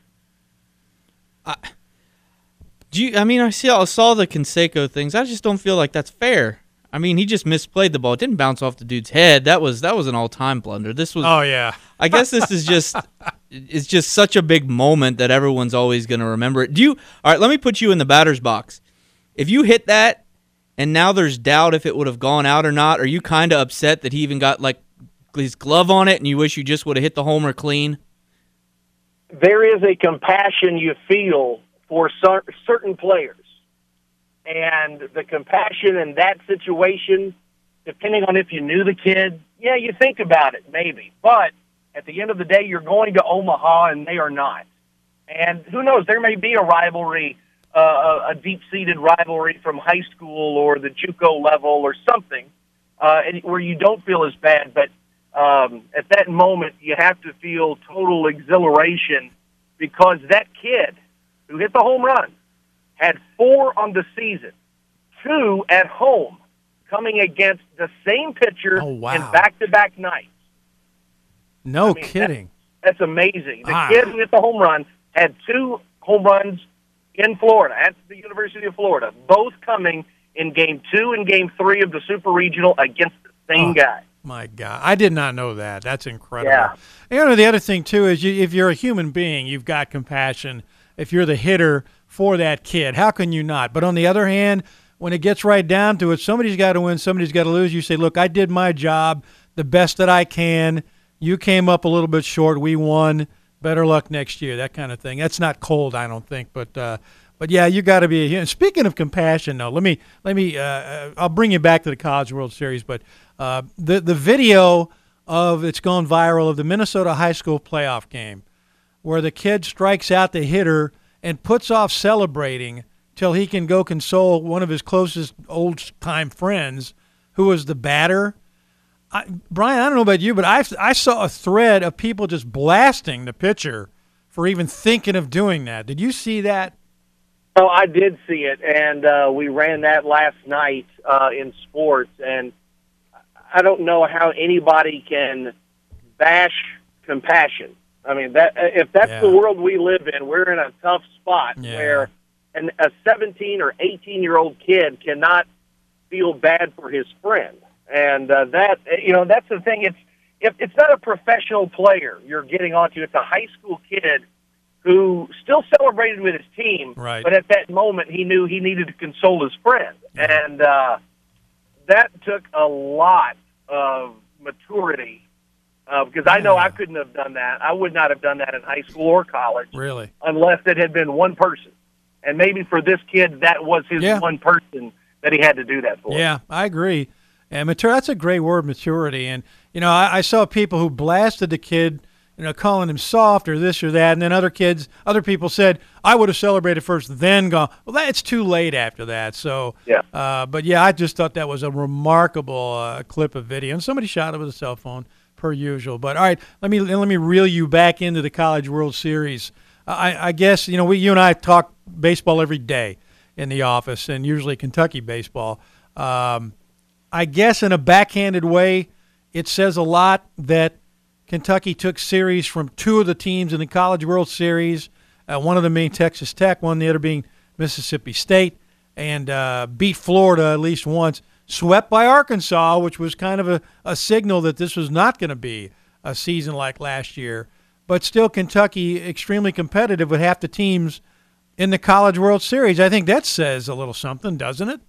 I saw the Canseco things. I just don't feel like that's fair. I mean, he just misplayed the ball. It didn't bounce off the dude's head. That was an all-time blunder. This was. Oh yeah. I guess this is just. It's just such a big moment that everyone's always going to remember it. All right, let me put you in the batter's box. If you hit that, and now there's doubt if it would have gone out or not, are you kind of upset that he even got like his glove on it, and you wish you just would have hit the homer clean? There is a compassion you feel for certain players. And the compassion in that situation, depending on if you knew the kid, you think about it, maybe. But at the end of the day, you're going to Omaha, and they are not. And who knows, there may be a rivalry, a deep-seated rivalry from high school or the JUCO level or something where you don't feel as bad. But at that moment, you have to feel total exhilaration because that kid who hit the home run had 4 on the season, 2 at home, coming against the same pitcher Oh, wow. in back-to-back nights. No I mean, kidding. That's amazing. The kid who hit the home run had 2 home runs in Florida, at the University of Florida, both coming in Game 2 and Game 3 of the Super Regional against the same guy. My God, I did not know that. That's incredible. Yeah. You know, the other thing too is if you're a human being, you've got compassion. If you're the hitter for that kid, how can you not? But on the other hand, when it gets right down to it, somebody's got to win, somebody's got to lose. You say, look, I did my job the best that I can. You came up a little bit short. We won. Better luck next year. That kind of thing. That's not cold, I don't think, but yeah, you got to be a human. Speaking of compassion, though, let me. I'll bring you back to the College World Series, but the video it's gone viral of the Minnesota high school playoff game, where the kid strikes out the hitter and puts off celebrating till he can go console one of his closest old-time friends, who was the batter. Brian, I don't know about you, but I saw a thread of people just blasting the pitcher for even thinking of doing that. Did you see that? Oh, I did see it, and we ran that last night in sports, and I don't know how anybody can bash compassion. I mean, if that's the world we live in, we're in a tough spot where a 17 or 18-year-old kid cannot feel bad for his friend. And that's the thing. It's not a professional player you're getting onto. It's a high school kid who still celebrated with his team, right. But at that moment he knew he needed to console his friend. And that took a lot of maturity because I know I couldn't have done that. I would not have done that in high school or college. Really? Unless it had been one person. And maybe for this kid, that was his one person that he had to do that for. Yeah, I agree. And that's a great word, maturity. And, I saw people who blasted the kid, calling him soft or this or that. And then other people said, I would have celebrated first, then gone. Well, it's too late after that. So, but yeah, I just thought that was a remarkable clip of video. And somebody shot it with a cell phone, per usual. But, all right, let me reel you back into the College World Series. I guess, you and I talk baseball every day in the office, and usually Kentucky baseball. I guess in a backhanded way, it says a lot that Kentucky took series from 2 of the teams in the College World Series, one of them being Texas Tech, the other being Mississippi State, and beat Florida at least once, swept by Arkansas, which was kind of a signal that this was not going to be a season like last year. But still, Kentucky extremely competitive with half the teams in the College World Series. I think that says a little something, doesn't it?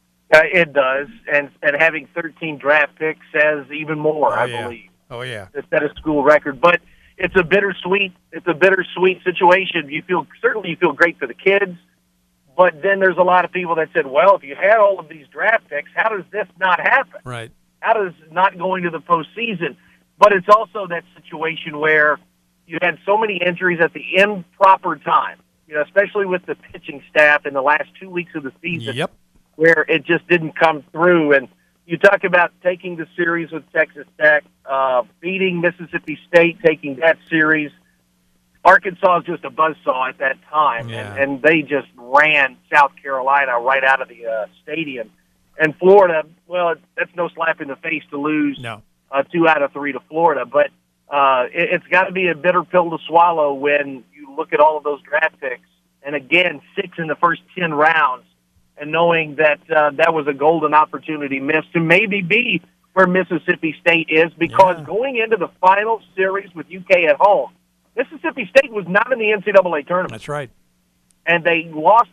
It does, and having 13 draft picks says even more, I believe. Oh, yeah. To set a school record. But it's a bittersweet situation. You feel great for the kids, but then there's a lot of people that said, well, if you had all of these draft picks, how does this not happen? Right. How does not going to the postseason? But it's also that situation where you had so many injuries at the improper time, especially with the pitching staff in the last 2 weeks of the season. Yep. Where it just didn't come through. And you talk about taking the series with Texas Tech, beating Mississippi State, taking that series. Arkansas is just a buzzsaw at that time, and they just ran South Carolina right out of the stadium. And Florida, well, that's no slap in the face to lose 2 out of 3 to Florida, but it's got to be a bitter pill to swallow when you look at all of those draft picks, and again, 6 in the first 10 rounds, and knowing that that was a golden opportunity missed to maybe be where Mississippi State is, because going into the final series with UK at home, Mississippi State was not in the NCAA tournament. That's right. And they lost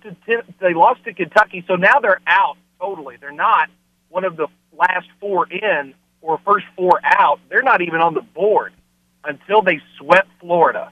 to Kentucky, so now they're out totally. They're not one of the last 4 in or first 4 out. They're not even on the board until they swept Florida.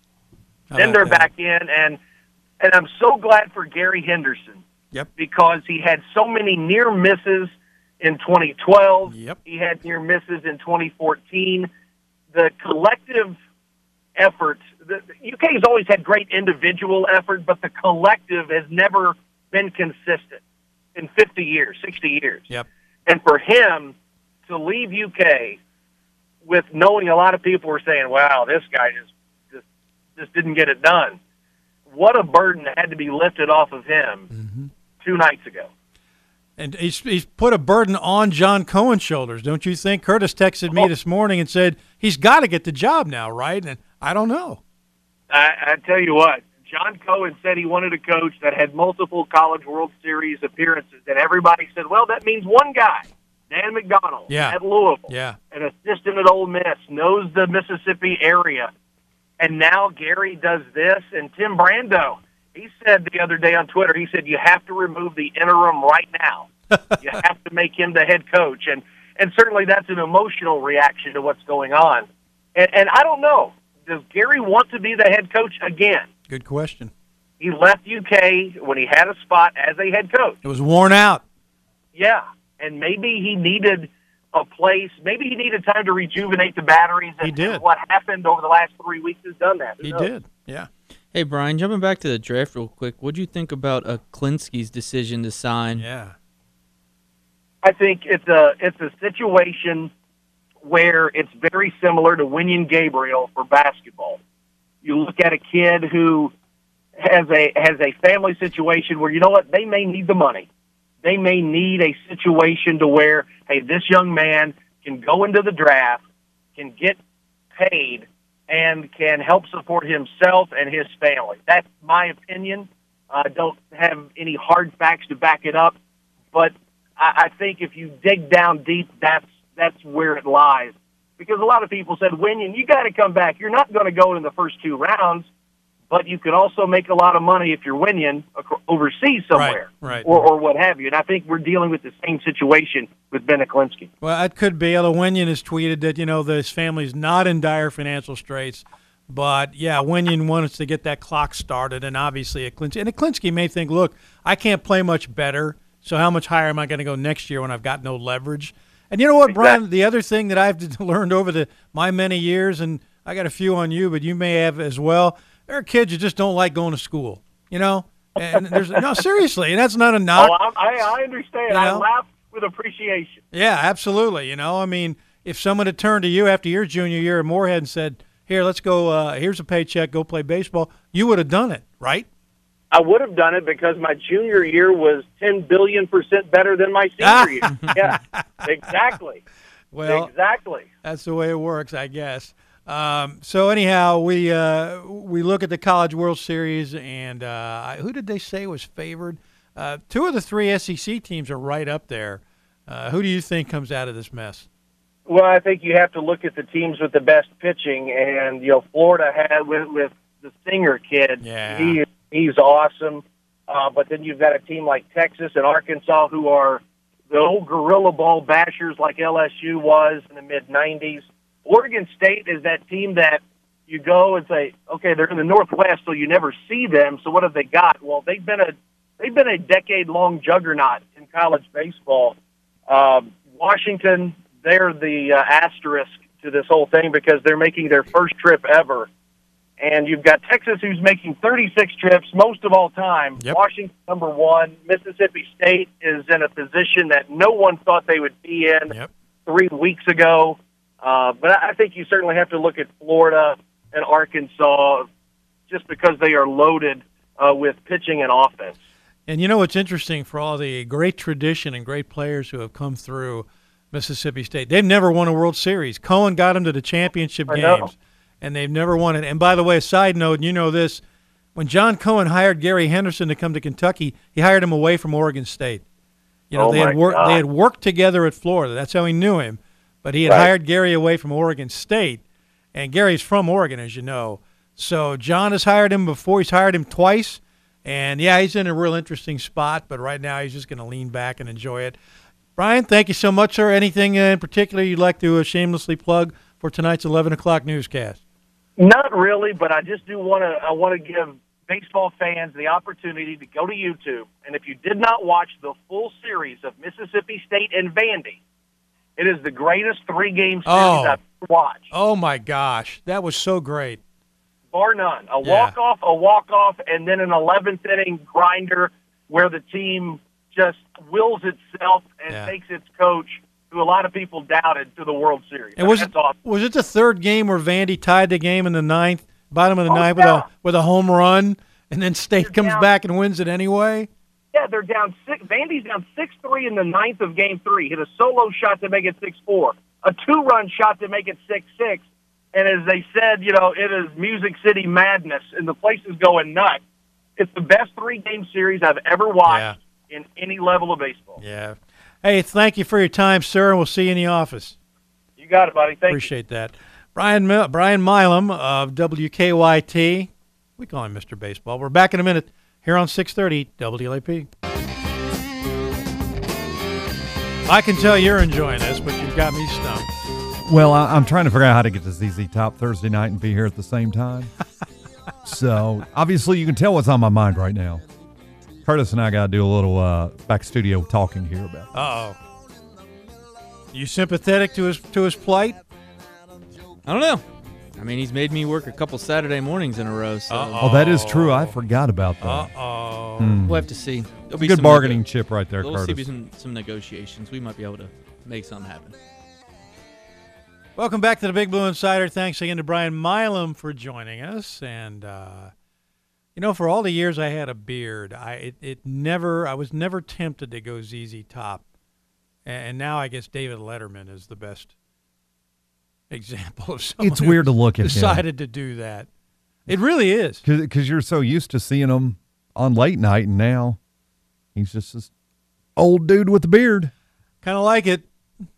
Then they're back in, and I'm so glad for Gary Henderson. Yep. Because he had so many near misses in 2012. Yep. He had near misses in 2014. The collective effort, the UK has always had great individual effort, but the collective has never been consistent in 50 years, 60 years. Yep. And for him to leave UK with knowing a lot of people were saying, wow, this guy just didn't get it done. what a burden had to be lifted off of him 2 nights ago. And he's put a burden on John Cohen's shoulders, don't you think? Curtis texted me this morning and said he's got to get the job now, right? And I don't know. I tell you what, John Cohen said he wanted a coach that had multiple College World Series appearances, and everybody said, well, that means one guy, Dan McDonald at Louisville, an assistant at Ole Miss, knows the Mississippi area. And now Gary does this, and Tim Brando, he said the other day on Twitter, he said, you have to remove the interim right now. You have to make him the head coach. And certainly that's an emotional reaction to what's going on. And I don't know, does Gary want to be the head coach again? Good question. He left UK when he had a spot as a head coach. It was worn out. Yeah, and maybe he needed a place. Maybe he needed time to rejuvenate the batteries. And, he did. And what happened over the last 3 weeks has done that. He did, yeah. Hey, Brian, jumping back to the draft real quick, what do you think about Klinsky's decision to sign? Yeah. I think it's a situation where it's very similar to Winion Gabriel for basketball. You look at a kid who has a family situation where, you know what, they may need the money. They may need a situation to where, hey, this young man can go into the draft, can get paid, and can help support himself and his family. That's my opinion. I don't have any hard facts to back it up, but I think if you dig down deep, that's where it lies. Because a lot of people said, Winion, you got to come back. You're not going to go in the first 2 rounds, but you could also make a lot of money if you're Winion overseas somewhere, right. Or what have you. And I think we're dealing with the same situation with Ben Klinsky. Well, it could be. Although Winion has tweeted that, his family's not in dire financial straits. But, yeah, Winion wants to get that clock started, and obviously Klinsky may think, look, I can't play much better, so how much higher am I going to go next year when I've got no leverage? And you know what, Brian, the other thing that I've learned over my many years, and I got a few on you, but you may have as well, there are kids who just don't like going to school, And no, seriously, and that's not a knock. Oh, I understand. I laugh with appreciation. Yeah, absolutely. I mean, if someone had turned to you after your junior year at Moorhead and said, here, let's go, here's a paycheck, go play baseball, you would have done it, right? I would have done it because my junior year was 10 billion% better than my senior year. Yeah, exactly. Well, exactly. That's the way it works, I guess. So anyhow, we look at the College World Series, and who did they say was favored? 2 of the 3 SEC teams are right up there. Who do you think comes out of this mess? Well, I think you have to look at the teams with the best pitching, and Florida had with the Singer kid. Yeah. He's awesome. But then you've got a team like Texas and Arkansas who are the old gorilla ball bashers like LSU was in the mid-'90s. Oregon State is that team that you go and say, okay, they're in the Northwest, so you never see them. So what have they got? Well, they've been a decade-long juggernaut in college baseball. Washington, they're the asterisk to this whole thing because they're making their first trip ever. And you've got Texas, who's making 36 trips, most of all time. Yep. Washington, number 1. Mississippi State is in a position that no one thought they would be in 3 weeks ago. But I think you certainly have to look at Florida and Arkansas just because they are loaded with pitching and offense. And what's interesting for all the great tradition and great players who have come through Mississippi State, they've never won a World Series. Cohen got them to the championship games, and they've never won it. And by the way, a side note, and you know this, when John Cohen hired Gary Henderson to come to Kentucky, he hired him away from Oregon State. They had worked together at Florida. That's how he knew him. But he had hired Gary away from Oregon State, and Gary's from Oregon, as you know. So John has hired him before. He's hired him twice. And, yeah, he's in a real interesting spot, but right now he's just going to lean back and enjoy it. Brian, thank you so much, sir. Anything in particular you'd like to shamelessly plug for tonight's 11 o'clock newscast? Not really, but I just do want to give baseball fans the opportunity to go to YouTube. And if you did not watch the full series of Mississippi State and Vandy, it is the greatest 3-game series I've ever watched. Oh, my gosh. That was so great. Bar none. A walk-off, and then an 11th inning grinder where the team just wills itself and takes its coach, who a lot of people doubted, to the World Series. And was it the third game where Vandy tied the game in the ninth, bottom of the ninth with a home run? And then State They're comes down- back and wins it anyway? Yeah, they're down 6. Vandy's down 6-3 in the ninth of Game 3. Hit a solo shot to make it 6-4. A 2-run shot to make it 6-6. And as they said, it is Music City madness, and the place is going nuts. It's the best 3-game series I've ever watched in any level of baseball. Yeah. Hey, thank you for your time, sir, and we'll see you in the office. You got it, buddy. Thank you. Appreciate that. Brian Milam of WKYT. We call him Mr. Baseball. We're back in a minute here on 630 WLAP. I can tell you're enjoying this, but you've got me stumped. Well, I'm trying to figure out how to get to ZZ Top Thursday night and be here at the same time. So, obviously, you can tell what's on my mind right now. Curtis and I got to do a little back studio talking here about this. Uh-oh. You sympathetic to his plight? I don't know. I mean, he's made me work a couple Saturday mornings in a row, so Oh, that is true. I forgot about that. Uh-oh. we'll have to see. There'll be Good some bargaining chip right there, There'll Curtis. be some negotiations. We might be able to make something happen. Welcome back to the Big Blue Insider. Thanks again to Brian Milam for joining us. And, for all the years I had a beard, I was never tempted to go ZZ Top. And now I guess David Letterman is the best example of someone It's weird to look at him. decided to do that. It really is. Because you're so used to seeing him on late night, and now he's just this old dude with a beard. Kind of like it.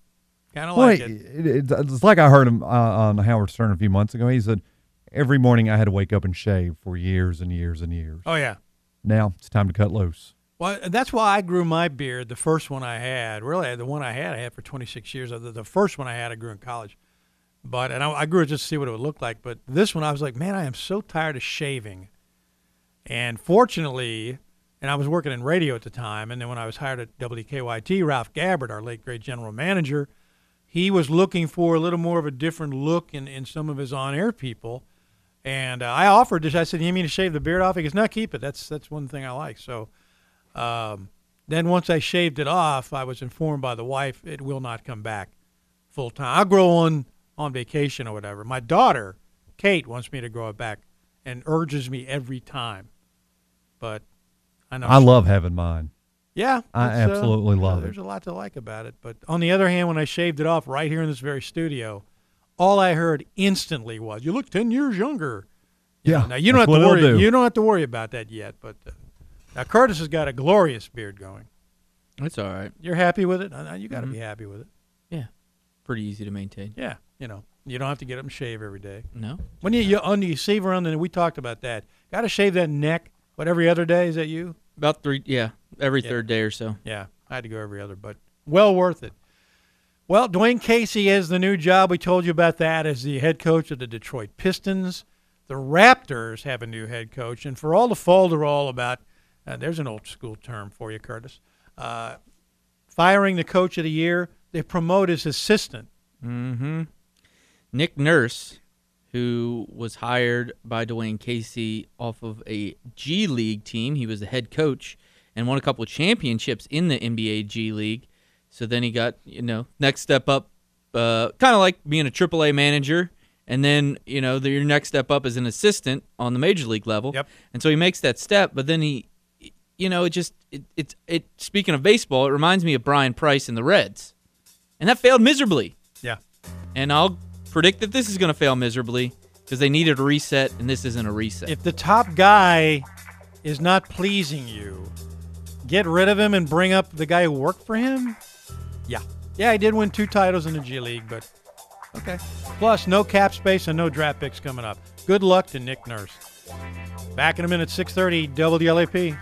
It's like I heard him on Howard Stern a few months ago. He said, every morning I had to wake up and shave for years and years and years. Oh, yeah. Now it's time to cut loose. Well, that's why I grew my beard, the first one I had. Really, the one I had for 26 years. The first one I had, I grew in college. And I grew it just to see what it would look like. But this one, I was like, man, I am so tired of shaving. And fortunately, and I was working in radio at the time, and then when I was hired at WKYT, Ralph Gabbard, our late great general manager, he was looking for a little more of a different look in some of his on-air people. And I offered this. I said, you mean to shave the beard off? He goes, no, keep it. That's one thing I like. So then once I shaved it off, I was informed by the wife it will not come back full time. I'll grow on vacation or whatever. My daughter, Kate, wants me to grow it back and urges me every time. But I know. I love having mine. Yeah. I absolutely love it. There's a lot to like about it. But on the other hand, when I shaved it off right here in this very studio, all I heard instantly was, you look 10 years younger. Yeah. Now, you don't have that's to what worry. it'll do. You don't have to worry about that yet. But now Curtis has got a glorious beard going. It's all right. You're happy with it? You got to be happy with it. Yeah. Pretty easy to maintain. Yeah. You don't have to get up and shave every day. No. When you shave around, and we talked about that. Got to shave that neck. What, every other day? Is that you? About 3, every third day or so. Yeah, I had to go every other, but well worth it. Well, Dwayne Casey has the new job. We told you about that as the head coach of the Detroit Pistons. The Raptors have a new head coach, and for all the folderol about, there's an old school term for you, Curtis, firing the coach of the year, they promote his assistant. Mm-hmm. Nick Nurse, who was hired by Dwayne Casey off of a G League team. He was the head coach and won a couple of championships in the NBA G League. So then he got, next step up, kind of like being a AAA manager. And then, your next step up is an assistant on the major league level. Yep. And so he makes that step, but then he, speaking of baseball, it reminds me of Brian Price and the Reds. And that failed miserably. Yeah. And I'll predict that this is going to fail miserably because they needed a reset, and this isn't a reset. If the top guy is not pleasing you, get rid of him and bring up the guy who worked for him? Yeah. Yeah, he did win 2 titles in the G League, but okay. Plus, no cap space and no draft picks coming up. Good luck to Nick Nurse. Back in a minute, 6:30, WLAP.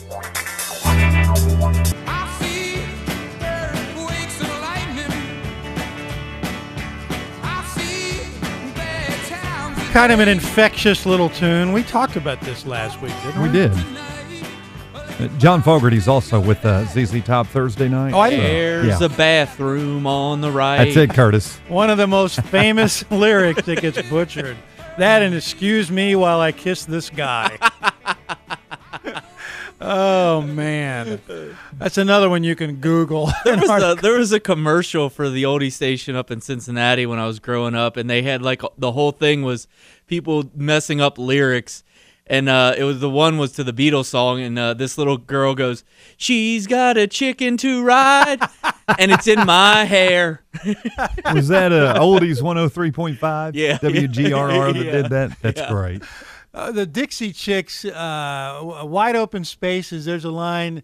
Kind of an infectious little tune. We talked about this last week, didn't we? We did. John Fogerty's also with ZZ Top Thursday night. Oh, I didn't. There's a bathroom on the right. That's it, Curtis. One of the most famous lyrics that gets butchered. That and excuse me while I kiss this guy. Oh, man. That's another one you can Google. There was a commercial for the oldie station up in Cincinnati when I was growing up, and they had the whole thing was people messing up lyrics. And it was was to the Beatles song, and this little girl goes, "She's got a chicken to ride, and it's in my hair." Was that Oldies 103.5? Yeah. WGRR that Yeah. did that? That's great. The Dixie Chicks, Wide Open Spaces, there's a line,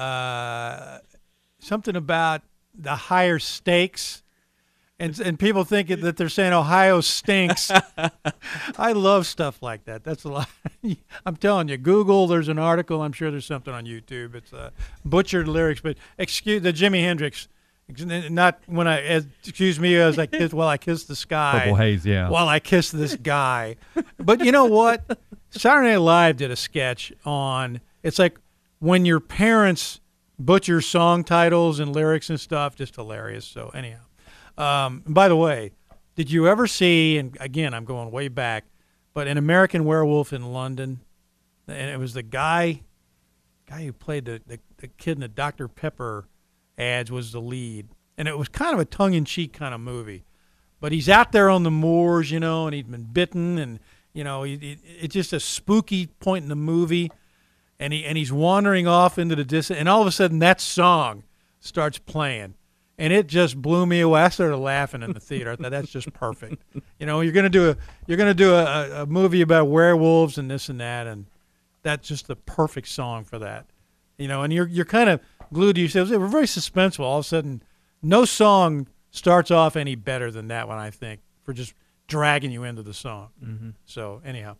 something about the higher stakes. And people think that they're saying Ohio stinks. I love stuff like that. That's a lot. I'm telling you, Google, there's an article. I'm sure there's something on YouTube. It's butchered lyrics, but excuse the Jimi Hendrix. Not when excuse me as I kiss while I kiss the sky. Purple Haze, yeah. While I kiss this guy. But you know what? Saturday Night Live did a sketch on. It's like when your parents butcher song titles and lyrics and stuff. Just hilarious. So anyhow. By the way, did you ever see, and again, I'm going way back, but an American Werewolf in London, and it was the guy who played the kid in the Dr. Pepper ads was the lead, and it was kind of a tongue-in-cheek kind of movie, but he's out there on the moors, and he'd been bitten, and, it's just a spooky point in the movie, and he's wandering off into the distance, and all of a sudden that song starts playing. And it just blew me away. I started laughing in the theater. I thought that's just perfect. You're gonna do a movie about werewolves and this and that, and that's just the perfect song for that. And you're kind of glued to yourselves. They were very suspenseful. All of a sudden, no song starts off any better than that one, I think, for just dragging you into the song. Mm-hmm. So anyhow,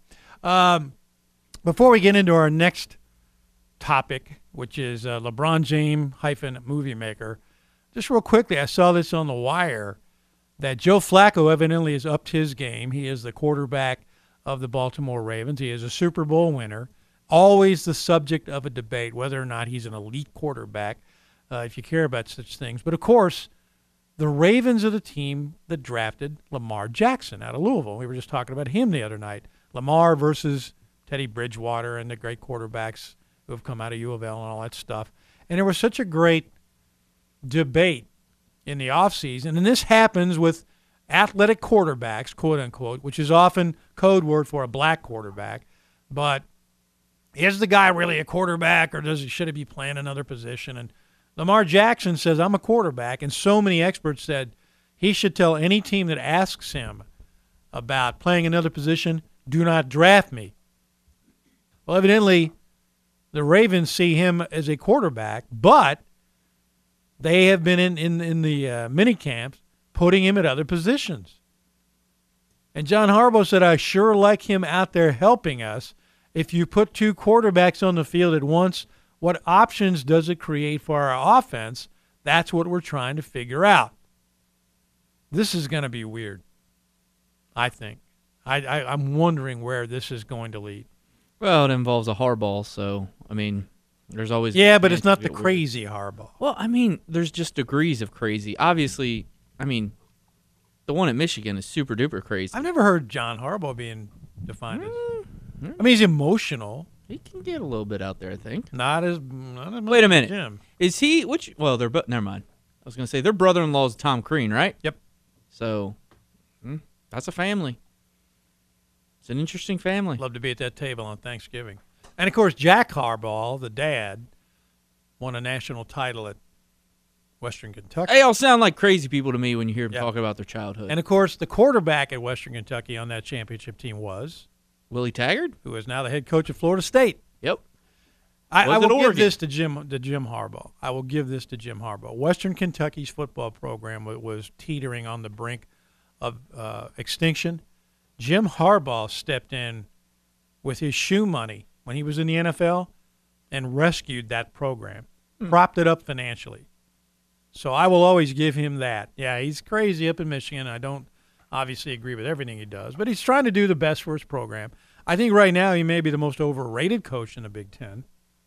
before we get into our next topic, which is LeBron James - movie maker. Just real quickly, I saw this on The Wire that Joe Flacco evidently has upped his game. He is the quarterback of the Baltimore Ravens. He is a Super Bowl winner, always the subject of a debate whether or not he's an elite quarterback, if you care about such things. But, of course, the Ravens are the team that drafted Lamar Jackson out of Louisville. We were just talking about him the other night. Lamar versus Teddy Bridgewater and the great quarterbacks who have come out of U of L and all that stuff. And there was such a great debate in the offseason, and this happens with athletic quarterbacks, quote unquote, which is often code word for a black quarterback. But is the guy really a quarterback, or should he be playing another position? And Lamar Jackson says, I'm a quarterback, and so many experts said he should tell any team that asks him about playing another position, do not draft me. Well, evidently, the Ravens see him as a quarterback, but they have been in the mini camps putting him at other positions. And John Harbaugh said, I sure like him out there helping us. If you put two quarterbacks on the field at once, what options does it create for our offense? That's what we're trying to figure out. This is going to be weird, I think. I'm wondering where this is going to lead. Well, it involves a Harbaugh, so, there's always... Yeah, but it's not the crazy Harbaugh. Well, there's just degrees of crazy. Obviously, the one at Michigan is super duper crazy. I've never heard John Harbaugh being defined as... he's emotional. He can get a little bit out there, I think. Not as Wait a minute. Jim. Is he... they're... Never mind. I was going to say, their brother-in-law is Tom Crean, right? Yep. So, that's a family. It's an interesting family. Love to be at that table on Thanksgiving. And, of course, Jack Harbaugh, the dad, won a national title at Western Kentucky. They all sound like crazy people to me when you hear them talking about their childhood. And, of course, the quarterback at Western Kentucky on that championship team was... Willie Taggart? Who is now the head coach of Florida State. Yep. I will give this to Jim Harbaugh. I will give this to Jim Harbaugh. Western Kentucky's football program was teetering on the brink of extinction. Jim Harbaugh stepped in with his shoe money when he was in the NFL and rescued that program, propped it up financially. So I will always give him that. Yeah, he's crazy up in Michigan. I don't obviously agree with everything he does, but he's trying to do the best for his program. I think right now he may be the most overrated coach in the Big Ten.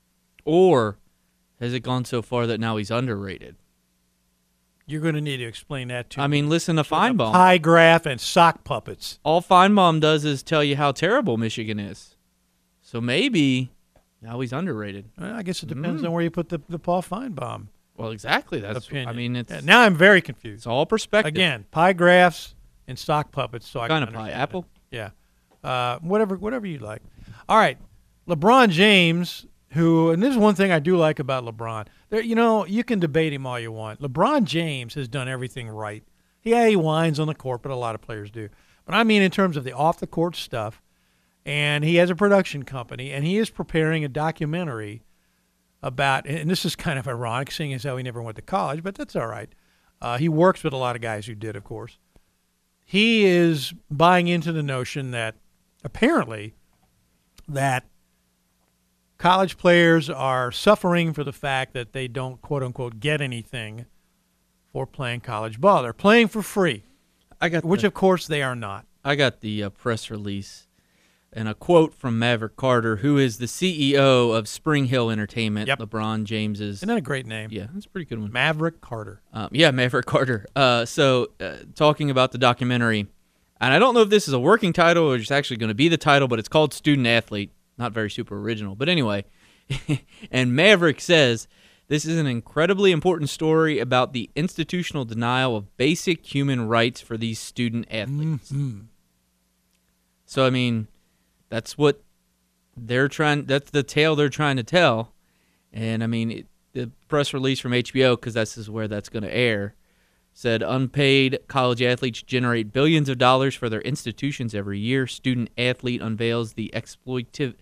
Or has it gone so far that now he's underrated? You're going to need to explain that to me. Listen to Feinbaum. Pie graph and sock puppets. All Feinbaum does is tell you how terrible Michigan is. So maybe now he's underrated. Well, I guess it depends on where you put the Paul Feinbaum. Well, exactly. That's opinion. It's now I'm very confused. It's all perspective. Again, pie graphs and sock puppets. So what kind of pie? Apple? Yeah. Whatever you like. All right, LeBron James, and this is one thing I do like about LeBron. You can debate him all you want. LeBron James has done everything right. Yeah, he whines on the court, but a lot of players do. But I mean in terms of the off-the-court stuff, and he has a production company, and he is preparing a documentary about, and this is kind of ironic, seeing as how he never went to college, but that's all right. He works with a lot of guys who did, of course. He is buying into the notion that apparently that college players are suffering for the fact that they don't, quote-unquote, get anything for playing college ball. They're playing for free, which, of course, they are not. I got the press release and a quote from Maverick Carter, who is the CEO of Spring Hill Entertainment, LeBron James's. Isn't that a great name? Yeah, that's a pretty good one. Maverick Carter. Maverick Carter. Talking about the documentary, and I don't know if this is a working title or just actually going to be the title, but it's called Student Athlete. Not very super original. But anyway, and Maverick says, this is an incredibly important story about the institutional denial of basic human rights for these student athletes. Mm-hmm. So, I mean, that's what that's the tale they're trying to tell. And, I mean, the press release from HBO, because this is where that's going to air, said unpaid college athletes generate billions of dollars for their institutions every year. Student athlete unveils the exploitive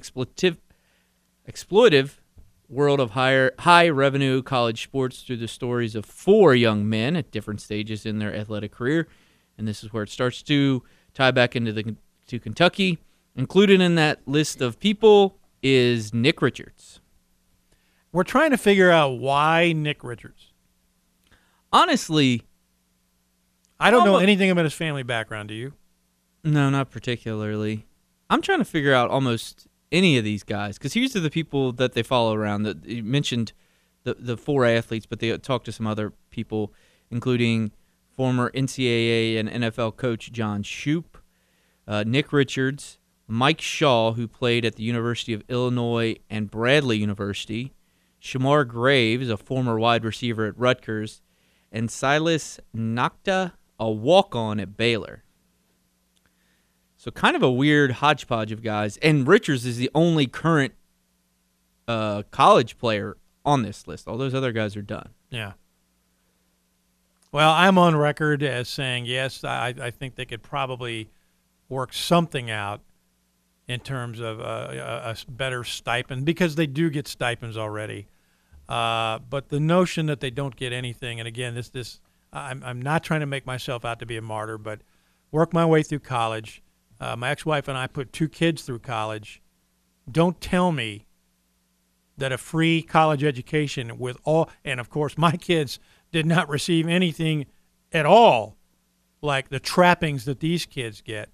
world of high-revenue college sports through the stories of 4 young men at different stages in their athletic career. And this is where it starts to tie back into to Kentucky. Included in that list of people is Nick Richards. We're trying to figure out why Nick Richards. Honestly, I don't know anything about his family background. Do you? No, not particularly. I'm trying to figure out almost any of these guys, because these are the people that they follow around. That you mentioned the 4 athletes, but they talked to some other people, including former NCAA and NFL coach John Shoop, Nick Richards, Mike Shaw, who played at the University of Illinois and Bradley University, Shamar Graves, a former wide receiver at Rutgers, and Silas Nakta, a walk-on at Baylor. So kind of a weird hodgepodge of guys. And Richards is the only current college player on this list. All those other guys are done. Yeah. Well, I'm on record as saying, yes, I think they could probably work something out in terms of a better stipend, because they do get stipends already. But the notion that they don't get anything, and again, I'm not trying to make myself out to be a martyr, but work my way through college. My ex-wife and I put 2 kids through college. Don't tell me that a free college education with all, and of course my kids did not receive anything at all like the trappings that these kids get.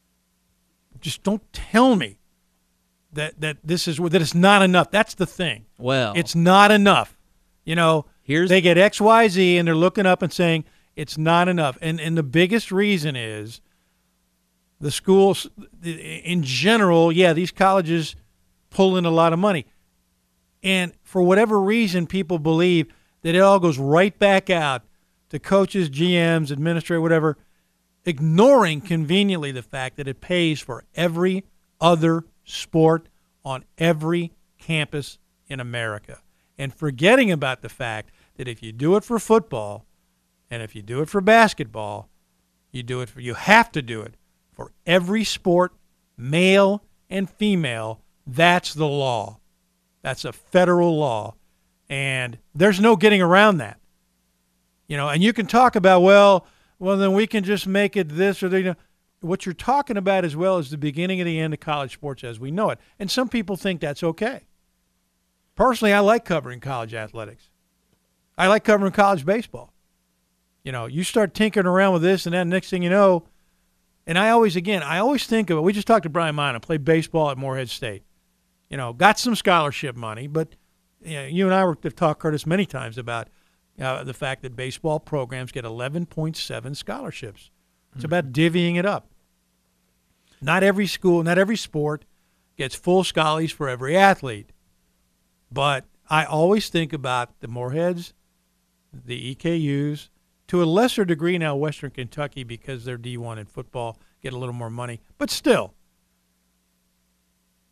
Just don't tell me that it's not enough. That's the thing. Well, it's not enough. You know, they get X, Y, Z, and they're looking up and saying it's not enough. And the biggest reason is the schools in general. Yeah, these colleges pull in a lot of money, and for whatever reason, people believe that it all goes right back out to coaches, GMs, administrators, whatever, ignoring conveniently the fact that it pays for every other sport on every campus in America, and forgetting about the fact that if you do it for football and if you do it for basketball, you have to do it for every sport, male and female. That's the law. That's a federal law, and there's no getting around that. You know, and you can talk about, well, then we can just make it this or that. You know, what you're talking about as well is the beginning and the end of college sports as we know it. And some people think that's okay. Personally, I like covering college athletics. I like covering college baseball. You know, you start tinkering around with this and that, next thing you know, and I always think of it. We just talked to Brian Mina, played baseball at Morehead State. You know, got some scholarship money, but you and I have talked, Curtis, many times about the fact that baseball programs get 11.7 scholarships. It's about divvying it up. Not every school, not every sport gets full scholars for every athlete. But I always think about the Moreheads, the EKUs, to a lesser degree now Western Kentucky, because they're D1 in football, get a little more money. But still,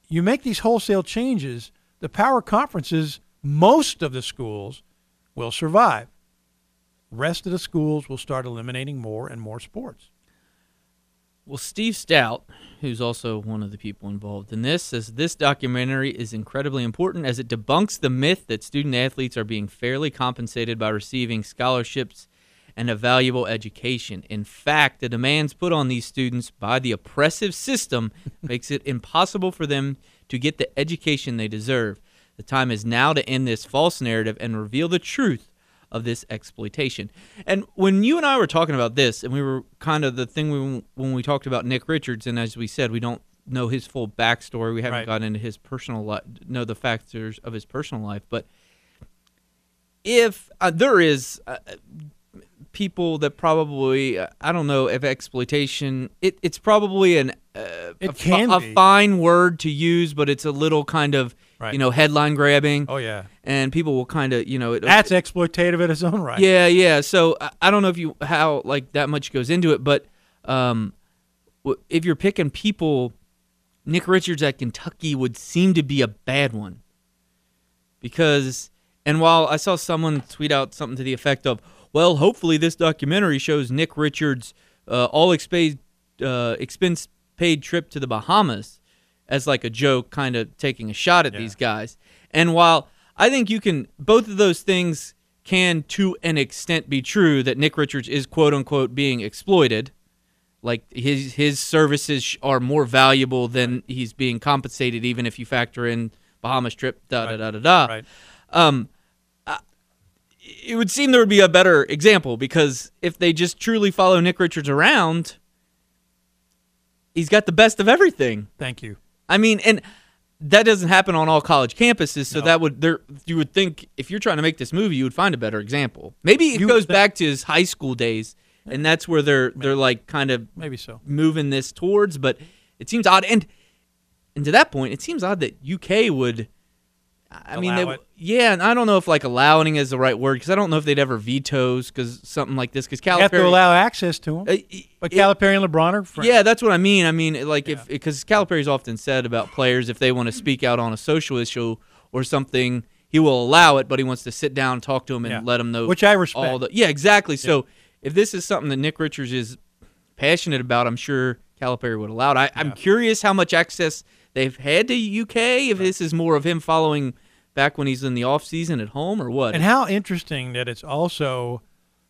you make these wholesale changes, the power conferences, most of the schools will survive. Rest of the schools will start eliminating more and more sports. Well, Steve Stout, who's also one of the people involved in this, says this documentary is incredibly important as it debunks the myth that student athletes are being fairly compensated by receiving scholarships and a valuable education. In fact, the demands put on these students by the oppressive system makes it impossible for them to get the education they deserve. The time is now to end this false narrative and reveal the truth of this exploitation. And when you and I were talking about this, and we were kind of the thing when we talked about Nick Richards, and as we said, we don't know his full backstory. We haven't gotten into his personal life, know the factors of his personal life. But if there is people that probably, I don't know if exploitation, it's probably a fine word to use, but it's a little kind of, headline grabbing. Oh, yeah. And people will kind of, that's exploitative in its own right. Yeah. So I don't know how that much goes into it, but if you're picking people, Nick Richards at Kentucky would seem to be a bad one. Because, and while I saw someone tweet out something to the effect of, well, hopefully this documentary shows Nick Richards' all expense-paid trip to the Bahamas as like a joke, kind of taking a shot at these guys. And while I think both of those things can, to an extent, be true, that Nick Richards is quote-unquote being exploited, like his services are more valuable than he's being compensated, even if you factor in Bahamas trip, Right. It would seem there would be a better example, because if they just truly follow Nick Richards around, he's got the best of everything. Thank you. I mean, and that doesn't happen on all college campuses, so you would think if you're trying to make this movie, you would find a better example. Maybe it goes back to his high school days, and that's where they're like kind of maybe so moving this towards, but it seems odd. And to that point, it seems odd that UK would. And I don't know if allowing is the right word, because I don't know if they'd ever vetoes something like this, because Calipari, you have to allow access to them. But Calipari and LeBron are friends. Yeah, that's what I mean. I mean, because Calipari's often said about players, if they want to speak out on a social issue or something, he will allow it, but he wants to sit down and talk to them and let them know. Which I respect. Exactly. Yeah. So if this is something that Nick Richards is passionate about, I'm sure Calipari would allow it. I'm curious how much access they've had to UK, if this is more of him following back when he's in the off season at home, or what. And how interesting that it's also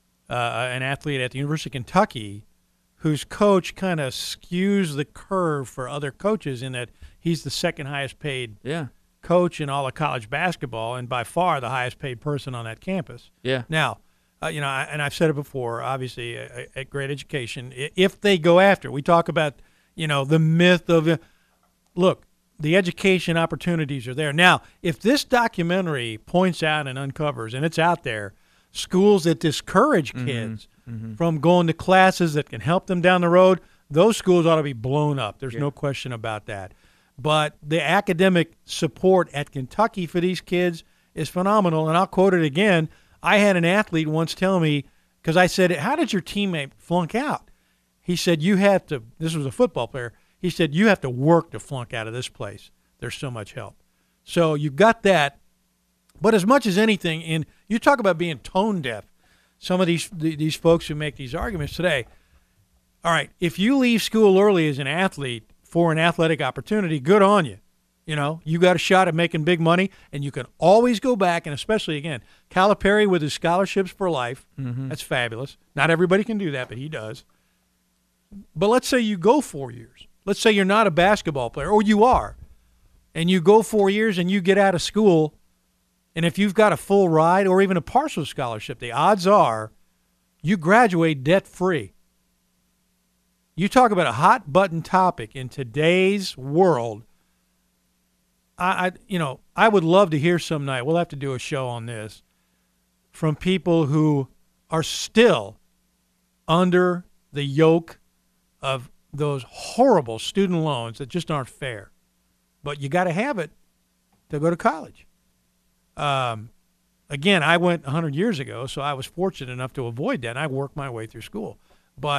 an athlete at the University of Kentucky whose coach kind of skews the curve for other coaches, in that he's the second highest paid coach in all of college basketball, and by far the highest paid person on that campus. Yeah. Now, and I've said it before, obviously a great education, if they go after, we talk about, the myth of look, the education opportunities are there. Now, if this documentary points out and uncovers, and it's out there, schools that discourage kids from going to classes that can help them down the road, those schools ought to be blown up. There's no question about that. But the academic support at Kentucky for these kids is phenomenal. And I'll quote it again. I had an athlete once tell me, because I said, how did your teammate flunk out? He said, this was a football player, he said, you have to work to flunk out of this place. There's so much help. So you've got that. But as much as anything, and you talk about being tone deaf, some of these folks who make these arguments today, all right, if you leave school early as an athlete for an athletic opportunity, good on you. You got a shot at making big money, and you can always go back, and especially, again, Calipari with his scholarships for life, that's fabulous. Not everybody can do that, but he does. But let's say you go 4 years. Let's say you're not a basketball player, or you are, and you go 4 years and you get out of school, and if you've got a full ride or even a partial scholarship, the odds are you graduate debt-free. You talk about a hot-button topic in today's world. I would love to hear some night, we'll have to do a show on this, from people who are still under the yoke of those horrible student loans that just aren't fair. But you got to have it to go to college. Again, I went 100 years ago, so I was fortunate enough to avoid that, and I worked my way through school.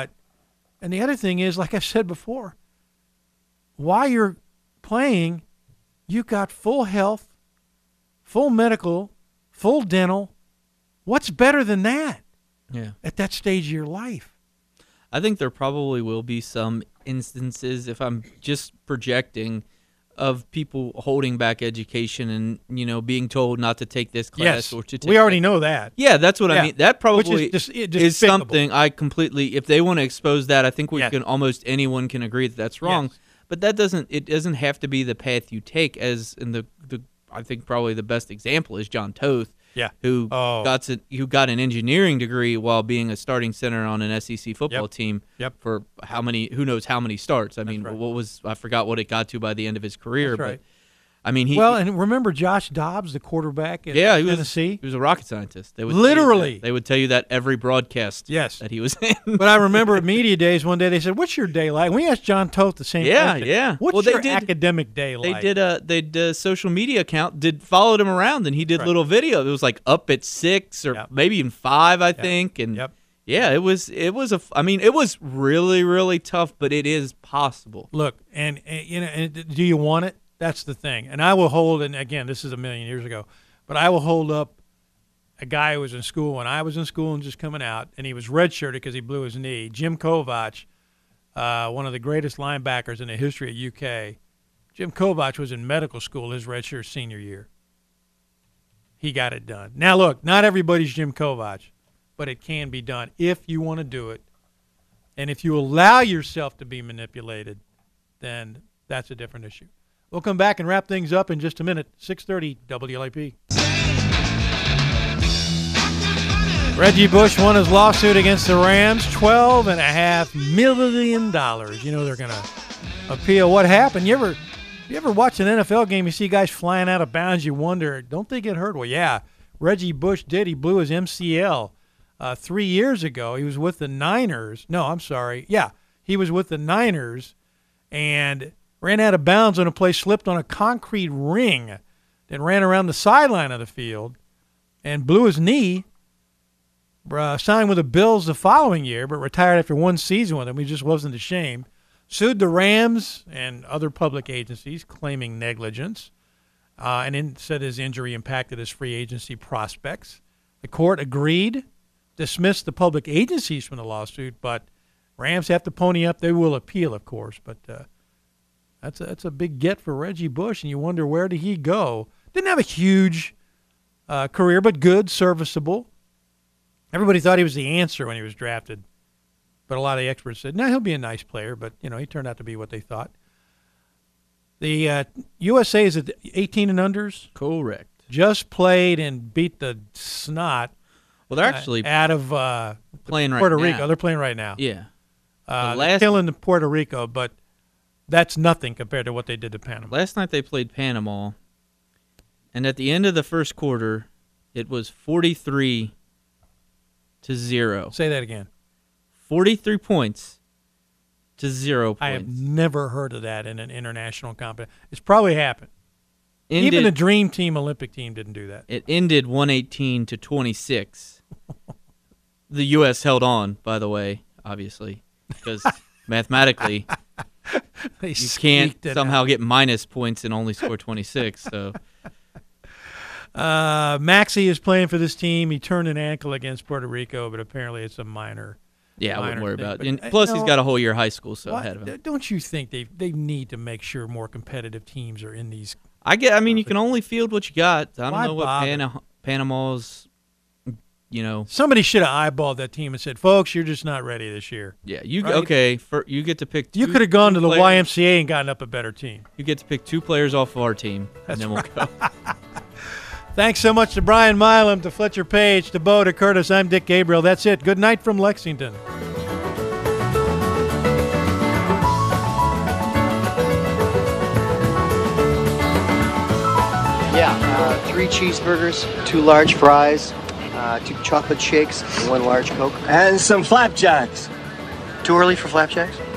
And the other thing is, like I said before, while you're playing, You got full health, full medical, full dental. What's better than that? Yeah. At that stage of your life. I think there probably will be some instances, if I'm just projecting, of people holding back education and, being told not to take this class or to take we already know that. Yeah, that's what I mean. That probably Which is is something I completely, if they want to expose that, I think almost anyone can agree that that's wrong. Yes. But it doesn't have to be the path you take, as in the I think probably the best example is John Toth. Yeah. Who got an engineering degree while being a starting center on an SEC football team for who knows how many starts. I mean, I forgot what it got to by the end of his career. That's right. But I mean, and remember Josh Dobbs, the quarterback at Tennessee? He was a rocket scientist. They would Literally. Would tell you that every broadcast that he was in. But I remember at media days one day they said, "What's your day like?" We asked John Toth the same question. Yeah. What's your academic day like? They did a social media account, followed him around, and he did little video. It was like up at 6 or maybe even 5, I think. And yeah, it was really, really tough, but it is possible. Look, and do you want it? That's the thing. And I will hold, and again, this is a million years ago, but I will hold up a guy who was in school when I was in school and just coming out, and he was redshirted because he blew his knee. Jim Kovach, one of the greatest linebackers in the history of UK. Jim Kovach was in medical school his redshirt senior year. He got it done. Now, look, not everybody's Jim Kovach, but it can be done if you want to do it. And if you allow yourself to be manipulated, then that's a different issue. We'll come back and wrap things up in just a minute. 6:30 WLAP. Reggie Bush won his lawsuit against the Rams, $12.5 million. You know they're going to appeal. What happened? You ever watch an NFL game, you see guys flying out of bounds, you wonder, don't they get hurt? Well, yeah, Reggie Bush did. He blew his MCL 3 years ago. He was with the Niners. No, I'm sorry. Yeah, he was with the Niners and ran out of bounds on a play, slipped on a concrete ring, then ran around the sideline of the field and blew his knee. Signed with the Bills the following year, but retired after one season with them. He just wasn't ashamed. Sued the Rams and other public agencies, claiming negligence, and then said his injury impacted his free agency prospects. The court agreed, dismissed the public agencies from the lawsuit, but Rams have to pony up. They will appeal, of course, but that's a big get for Reggie Bush, and you wonder where did he go. Didn't have a huge career, but good, serviceable. Everybody thought he was the answer when he was drafted, but a lot of the experts said, no, he'll be a nice player, but he turned out to be what they thought. The USA is at 18 and unders. Correct. Just played and beat the snot. Well, they're actually out of playing Puerto right Rico. now. They're playing right now. Yeah. They're killing Puerto Rico, but that's nothing compared to what they did to Panama. Last night they played Panama, and at the end of the first quarter, it was 43-0. Say that again. 43 points to 0 points. I have never heard of that in an international competition. It's probably happened. Even the Dream Team Olympic team didn't do that. It ended 118-26. The U.S. held on, by the way, obviously, because mathematically you can't somehow get minus points and only score 26. So Maxey is playing for this team. He turned an ankle against Puerto Rico, but apparently it's a minor. Yeah, I wouldn't worry thing. about it. And plus, he's got a whole year of high school ahead of him. Don't you think they need to make sure more competitive teams are in these? I mean, you can only field what you got. I don't know bother? what Panama's, Somebody should have eyeballed that team and said, "Folks, you're just not ready this year." Yeah, right? you get to pick. You could have gone to the YMCA and gotten up a better team. You get to pick 2 players off of our team, and then we'll go. Thanks so much to Brian Milam, to Fletcher Page, to Bo, to Curtis. I'm Dick Gabriel. That's it. Good night from Lexington. Yeah, 3 cheeseburgers, 2 large fries, 2 chocolate shakes, and 1 large Coke. And some flapjacks. Too early for flapjacks?